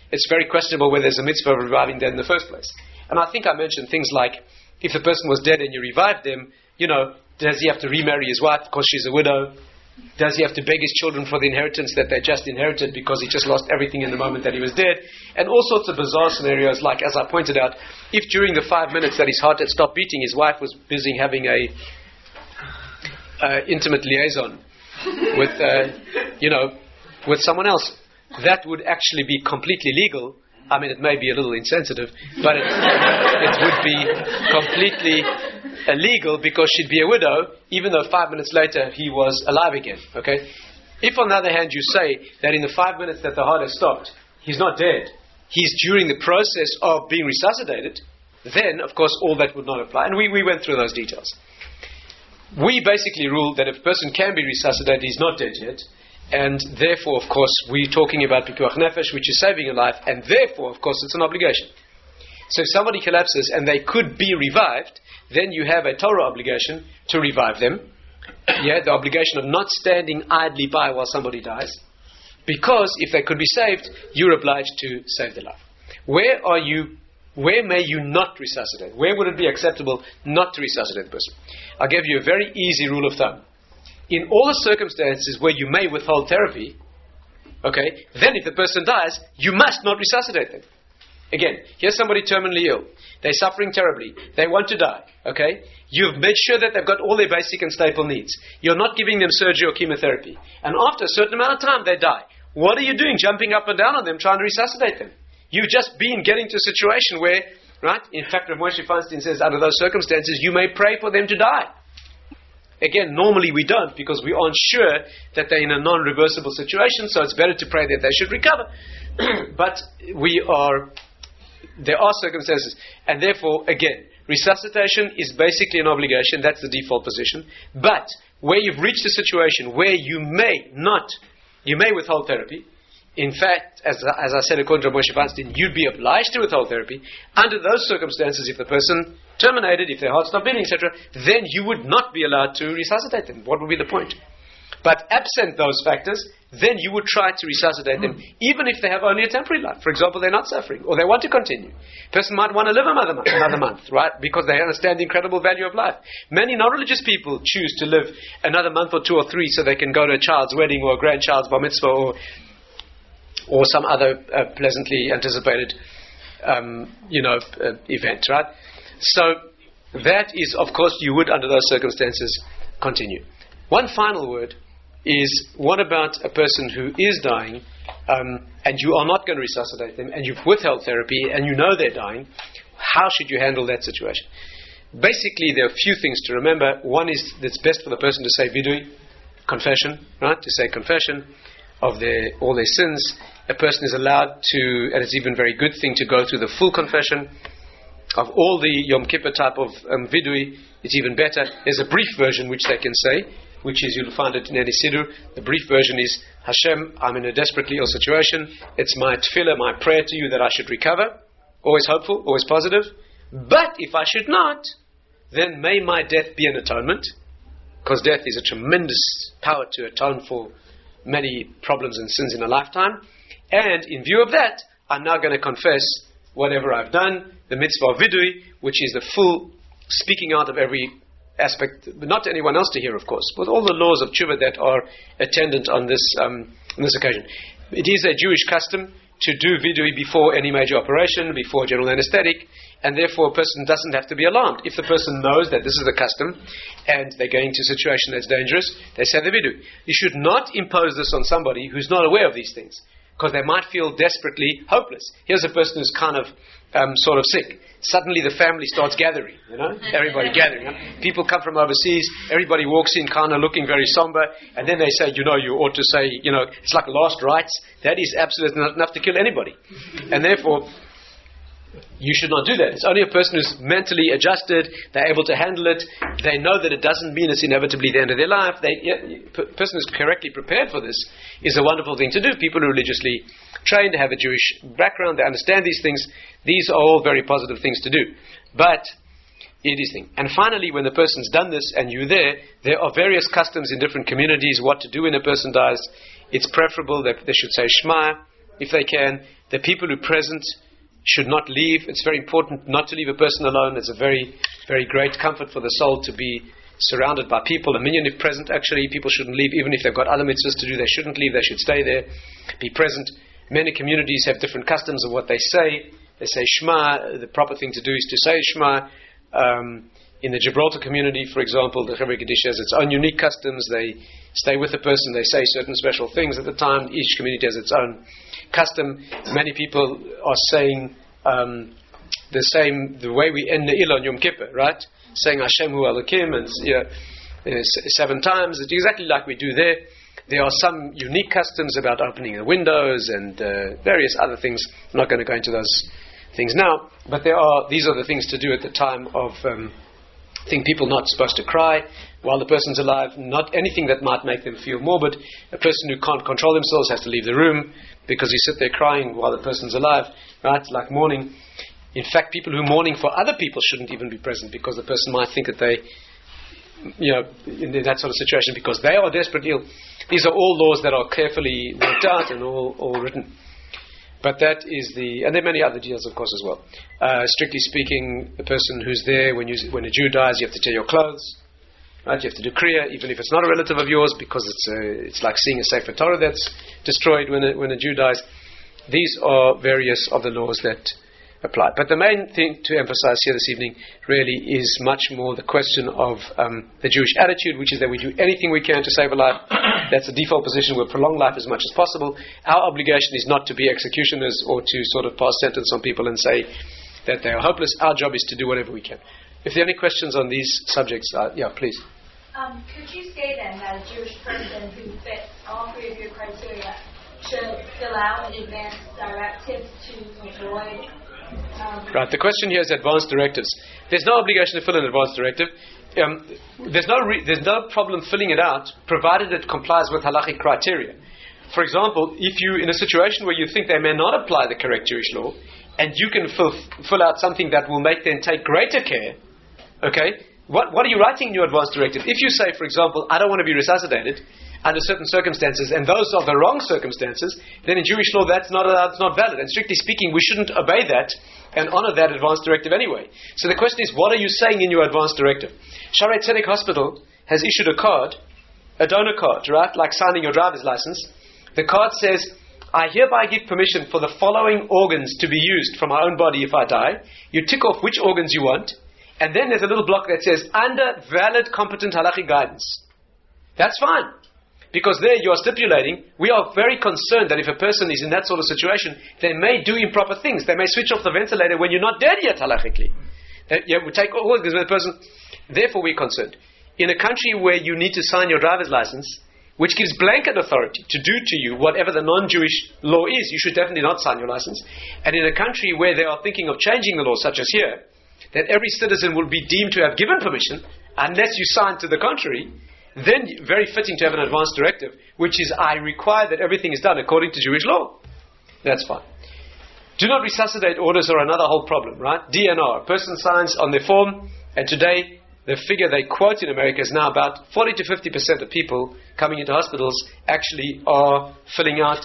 it's very questionable whether there's a mitzvah of reviving dead in the first place. And I think I mentioned things like, if the person was dead and you revived them, does he have to remarry his wife because she's a widow? Does he have to beg his children for the inheritance that they just inherited because he just lost everything in the moment that he was dead? And all sorts of bizarre scenarios, like, as I pointed out, if during the 5 minutes that his heart had stopped beating, his wife was busy having a intimate liaison with, with someone else, that would actually be completely legal. I mean, it may be a little insensitive, but it would be completely illegal because she'd be a widow, even though 5 minutes later he was alive again. Okay? If, on the other hand, you say that in the 5 minutes that the heart has stopped, he's not dead, he's during the process of being resuscitated, then, of course, all that would not apply. And we went through those details. We basically ruled that if a person can be resuscitated, he's not dead yet. And therefore, of course, we're talking about pikuach nefesh, which is saving a life, and therefore, of course, it's an obligation. So if somebody collapses and they could be revived, then you have a Torah obligation to revive them. The obligation of not standing idly by while somebody dies. Because if they could be saved, you're obliged to save their life. Where may you not resuscitate? Where would it be acceptable not to resuscitate the person? I'll give you a very easy rule of thumb. In all the circumstances where you may withhold therapy, then if the person dies, you must not resuscitate them. Again, here's somebody terminally ill. They're suffering terribly. They want to die. You've made sure that they've got all their basic and staple needs. You're not giving them surgery or chemotherapy. And after a certain amount of time, they die. What are you doing jumping up and down on them trying to resuscitate them? You've just been getting to a situation where, right? In fact, Rav Moshe Feinstein says, under those circumstances, you may pray for them to die. Again, normally we don't because we aren't sure that they're in a non-reversible situation, so it's better to pray that they should recover. But there are circumstances, and therefore, again, resuscitation is basically an obligation. That's the default position. But where you've reached a situation where you may withhold therapy. In fact, as I said, according to Moshe Feinstein, you'd be obliged to withhold therapy. Under those circumstances, if the person terminated, if their heart stopped beating, etc., then you would not be allowed to resuscitate them. What would be the point? But absent those factors, then you would try to resuscitate them, even if they have only a temporary life. For example, they're not suffering, or they want to continue. A person might want to live another month, right? Because they understand the incredible value of life. Many non-religious people choose to live another month or 2 or 3 so they can go to a child's wedding or a grandchild's bar mitzvah or some other pleasantly anticipated event, right? So that is, of course, you would, under those circumstances, continue. One final word is, what about a person who is dying and you are not going to resuscitate them and you've withheld therapy and you know they're dying? How should you handle that situation? Basically, there are a few things to remember. One is that it's best for the person to say vidui, confession, right? To say confession of all their sins. A person is allowed to, and it's even a very good thing, to go through the full confession of all the Yom Kippur type of vidui. It's even better. There's a brief version which they can say, which is, you'll find it in any siddur. The brief version is, Hashem, I'm in a desperately ill situation. It's my tefillah, my prayer to you that I should recover. Always hopeful, always positive. But if I should not, then may my death be an atonement, because death is a tremendous power to atone for many problems and sins in a lifetime. And in view of that, I'm now going to confess whatever I've done, the mitzvah of vidui, which is the full speaking out of every aspect, but not to anyone else to hear, of course, with all the laws of tshuva that are attendant on this occasion. It is a Jewish custom to do vidui before any major operation, before general anesthetic, and therefore a person doesn't have to be alarmed. If the person knows that this is the custom and they're going to a situation that's dangerous, they say the vidui. You should not impose this on somebody who's not aware of these things, because they might feel desperately hopeless. Here's a person who's kind of sort of sick. Suddenly the family starts gathering, everybody gathering. People come from overseas, everybody walks in kind of looking very somber, and then they say, you ought to say, it's like last rites. That is absolutely not enough to kill anybody. And therefore, you should not do that. It's only a person who's mentally adjusted, they're able to handle it, they know that it doesn't mean it's inevitably the end of their life. A person who's correctly prepared for this is a wonderful thing to do. People who are religiously trained, have a Jewish background, they understand these things. These are all very positive things to do. But it is thing. And finally, when the person's done this and you're there are various customs in different communities what to do when a person dies. It's preferable that they should say Shema if they can. The people who are present should not leave. It's very important not to leave a person alone. It's a very, very great comfort for the soul to be surrounded by people. A minyan if present, actually, people shouldn't leave. Even if they've got other mitzvahs to do, they shouldn't leave. They should stay there, be present. Many communities have different customs of what they say. They say Shema. The proper thing to do is to say Shema. In the Gibraltar community, for example, the Chevra Kaddish has its own unique customs. They stay with the person. They say certain special things at the time. Each community has its own custom. Many people are saying the way we end the Ne'ilah on Yom Kippur, right? Saying Hashem Hu Elokim and 7 times. It's exactly like we do there. There are some unique customs about opening the windows and various other things. I'm not going to go into those things now, but these are the things to do at the time of. I think people not supposed to cry while the person's alive, not anything that might make them feel morbid. A person who can't control themselves has to leave the room because you sit there crying while the person's alive, right? Like mourning. In fact, people who are mourning for other people shouldn't even be present because the person might think that they, in that sort of situation, because they are desperately ill. These are all laws that are carefully worked out and all written. But that is and there are many other details, of course, as well. Strictly speaking, the person who's there, when a Jew dies, you have to tear your clothes, right? You have to do kriya, even if it's not a relative of yours, because it's like seeing a Sefer Torah that's destroyed when a Jew dies. These are various of the laws that apply. But the main thing to emphasize here this evening really is much more the question of the Jewish attitude, which is that we do anything we can to save a life. That's the default position. We'll prolong life as much as possible. Our obligation is not to be executioners or to sort of pass sentence on people and say that they are hopeless. Our job is to do whatever we can. If there are any questions on these subjects, please. Could you say then that a Jewish person who fits all 3 of your criteria should fill out an advance directive to avoid... Right, the question here is advance directives. There's no obligation to fill an advance directive. There's no problem filling it out, provided it complies with halachic criteria. For example, if you in a situation where you think they may not apply the correct Jewish law, and you can fill out something that will make them take greater care, okay? What are you writing in your advance directive? If you say, for example, I don't want to be resuscitated under certain circumstances, and those are the wrong circumstances, then in Jewish law that's not valid. And strictly speaking, we shouldn't obey that and honor that advance directive anyway. So the question is, what are you saying in your advance directive? Shaarei Tzedek Hospital has issued a card, a donor card, right? Like signing your driver's license. The card says, I hereby give permission for the following organs to be used from my own body if I die. You tick off which organs you want, and then there's a little block that says, under valid, competent halachic guidance. That's fine. Because there you are stipulating, we are very concerned that if a person is in that sort of situation, they may do improper things. They may switch off the ventilator when you're not dead yet, halachically. We take all organs with the person. Therefore we're concerned. In a country where you need to sign your driver's license, which gives blanket authority to do to you whatever the non-Jewish law is, you should definitely not sign your license. And in a country where they are thinking of changing the law, such as here, that every citizen will be deemed to have given permission, unless you sign to the contrary, then very fitting to have an advance directive, which is, I require that everything is done according to Jewish law. That's fine. Do not resuscitate orders are another whole problem, right? DNR. A person signs on their form, and today, the figure they quote in America is now about 40 to 50% of people coming into hospitals actually are filling out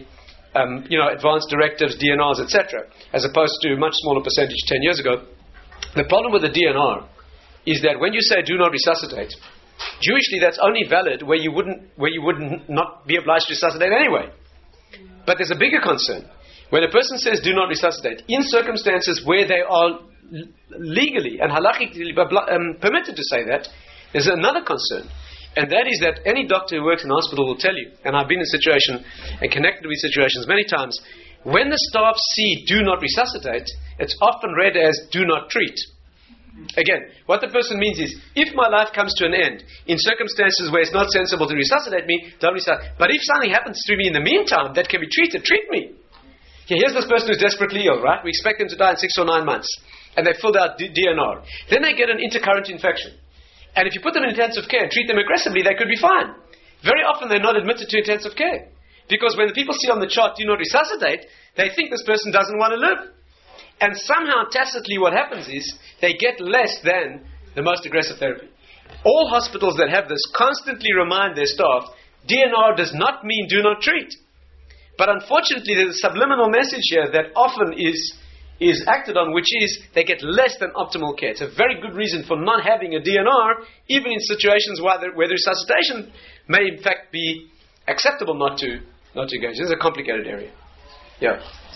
advance directives, DNRs, etc., as opposed to a much smaller percentage 10 years ago. The problem with the DNR is that when you say do not resuscitate, Jewishly, that's only valid where you would not be obliged to resuscitate anyway. But there's a bigger concern. When a person says do not resuscitate, in circumstances where they are legally and halachically permitted to say that, there's another concern. And that is that any doctor who works in a hospital will tell you, and I've been in a situation and connected with situations many times, when the staff see do not resuscitate, it's often read as do not treat. Again, what the person means is, if my life comes to an end in circumstances where it's not sensible to resuscitate me, don't resuscitate. But if something happens to me in the meantime that can be treated, treat me. Okay, here's this person who's desperately ill, right? We expect them to die in 6 or 9 months. And they filled out DNR. Then they get an intercurrent infection. And if you put them in intensive care and treat them aggressively, they could be fine. Very often they're not admitted to intensive care. Because when the people see on the chart, do not resuscitate, they think this person doesn't want to live. And somehow, tacitly, what happens is, they get less than the most aggressive therapy. All hospitals that have this constantly remind their staff, DNR does not mean do not treat. But unfortunately, there's a subliminal message here that often is acted on, which is they get less than optimal care. It's a very good reason for not having a DNR, even in situations where resuscitation may in fact be acceptable not to engage. This is a complicated area. Yeah.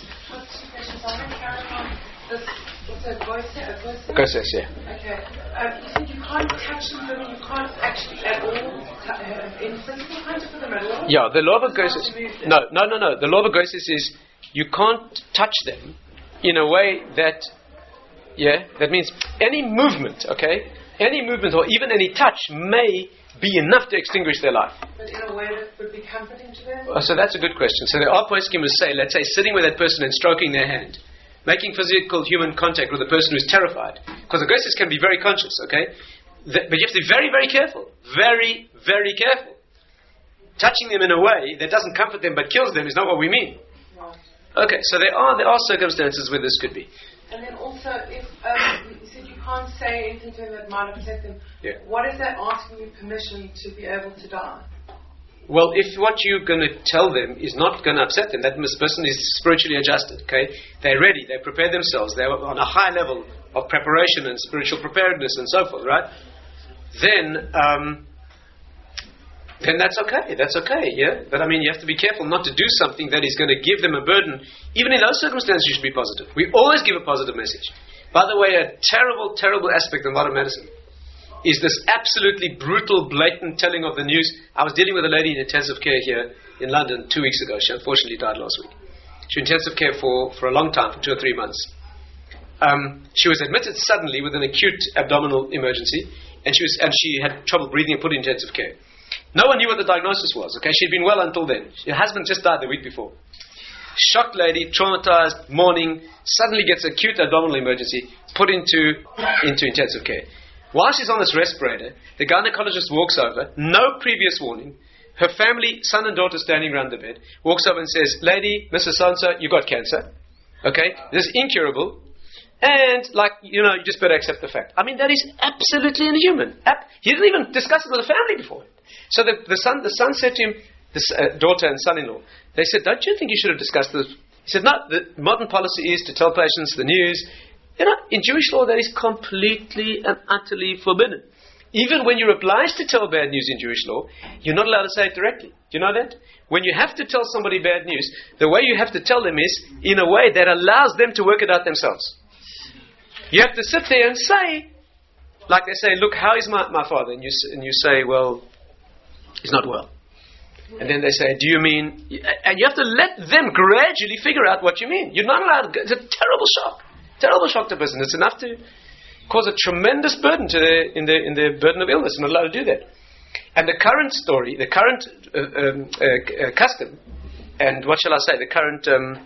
Goses, yeah. Okay. You said you can't touch them, but you can't actually at all in physical contact with them at all? Yeah, the law of Goses. No. The law of Goses is you can't touch them in a way that, that means any movement, okay? Any movement or even any touch may be enough to extinguish their life. But in a way that would be comforting to them? So that's a good question. So there are poskim who say, let's say, sitting with that person and stroking their hand, making physical human contact with a person who's terrified. Because the ghosts can be very conscious, okay? But you have to be very, very careful. Very, very careful. Touching them in a way that doesn't comfort them but kills them is not what we mean. Right. Okay, so there are circumstances where this could be. And then also, if you said you can't say anything to them that might upset them, what is that asking you permission to be able to die? Well, if what you're going to tell them is not going to upset them, that person is spiritually adjusted, okay? They're ready, they prepared themselves, they're on a high level of preparation and spiritual preparedness and so forth, right? Then that's okay, yeah? But I mean, you have to be careful not to do something that is going to give them a burden. Even in those circumstances, you should be positive. We always give a positive message. By the way, a terrible, terrible aspect of modern medicine is this absolutely brutal, blatant telling of the news. I was dealing with a lady in intensive care here in London 2 weeks ago. She unfortunately died last week. She was in intensive care for a long time, for 2 or 3 months. She was admitted suddenly with an acute abdominal emergency, and she had trouble breathing and put in intensive care. No one knew what the diagnosis was, okay? She'd been well until then. Her husband just died the week before. Shocked lady, traumatized, mourning, suddenly gets acute abdominal emergency, put into intensive care. While she's on this respirator, the gynecologist walks over, no previous warning. Her family, son and daughter standing around the bed, walks over and says, "Lady, Mrs. So-and-so, you got cancer. Okay? This is incurable. And, you just better accept the fact." I mean, that is absolutely inhuman. He didn't even discuss it with the family before. So the son said to him, daughter and son-in-law, they said, "Don't you think you should have discussed this?" He said, "No, the modern policy is to tell patients the news." In Jewish law, that is completely and utterly forbidden. Even when you're obliged to tell bad news in Jewish law, you're not allowed to say it directly. Do you know that? When you have to tell somebody bad news, the way you have to tell them is in a way that allows them to work it out themselves. You have to sit there and say, like they say, "Look, how is my father?" And you say, "Well, he's not well." And then they say, "Do you mean?" And you have to let them gradually figure out what you mean. You're not allowed to. It's a terrible shock. Terrible shock to a person. It's enough to cause a tremendous burden to in their burden of illness. You're not allowed to do that. And the current story, the current custom, and what shall I say, the current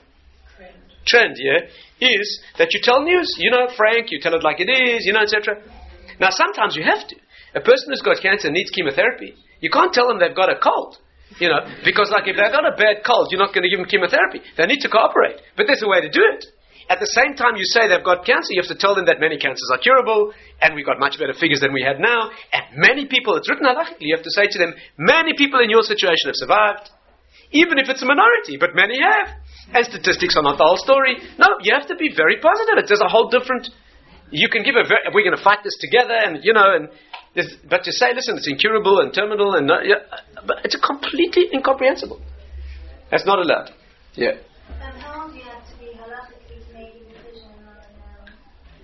trend here is that you tell news. Frank, you tell it like it is, etc. Now, sometimes you have to. A person who's got cancer needs chemotherapy. You can't tell them they've got a cold. Because if they've got a bad cold, you're not going to give them chemotherapy. They need to cooperate. But there's a way to do it. At the same time you say they've got cancer, you have to tell them that many cancers are curable, and we've got much better figures than we had now, and many people, it's written halachically, you have to say to them, many people in your situation have survived, even if it's a minority, but many have. And statistics are not the whole story. No, you have to be very positive. There's a whole different, you can give we're going to fight this together, but to say, listen, it's incurable and terminal, but it's completely incomprehensible. That's not allowed. Yeah. And how long do you have to be halachically to make a decision on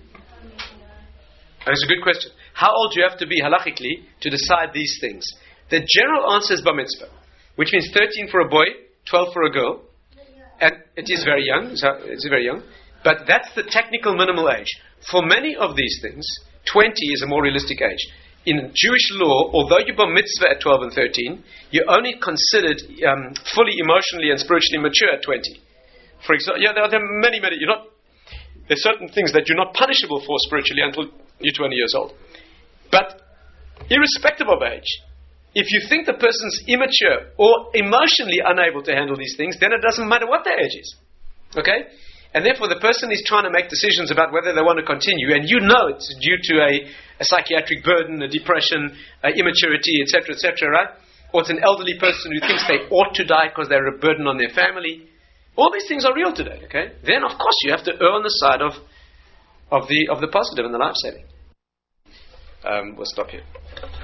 That's a good question. How old do you have to be halachically to decide these things? The general answer is bar mitzvah, which means 13 for a boy, 12 for a girl. And it is very young, it's very young. But that's the technical minimal age. For many of these things, 20 is a more realistic age. In Jewish law, although you bar mitzvah at 12 and 13, you're only considered fully emotionally and spiritually mature at 20. For example, there are many, there's certain things that you're not punishable for spiritually until you're 20 years old. But irrespective of age, if you think the person's immature or emotionally unable to handle these things, then it doesn't matter what their age is. Okay? And therefore the person is trying to make decisions about whether they want to continue, and it's due to a psychiatric burden, a depression, immaturity, etc., right? or it's an elderly person who thinks they ought to die because they're a burden on their family. All these things are real today, okay? Then, of course, you have to err on the side of the positive and the life-saving. We'll stop here.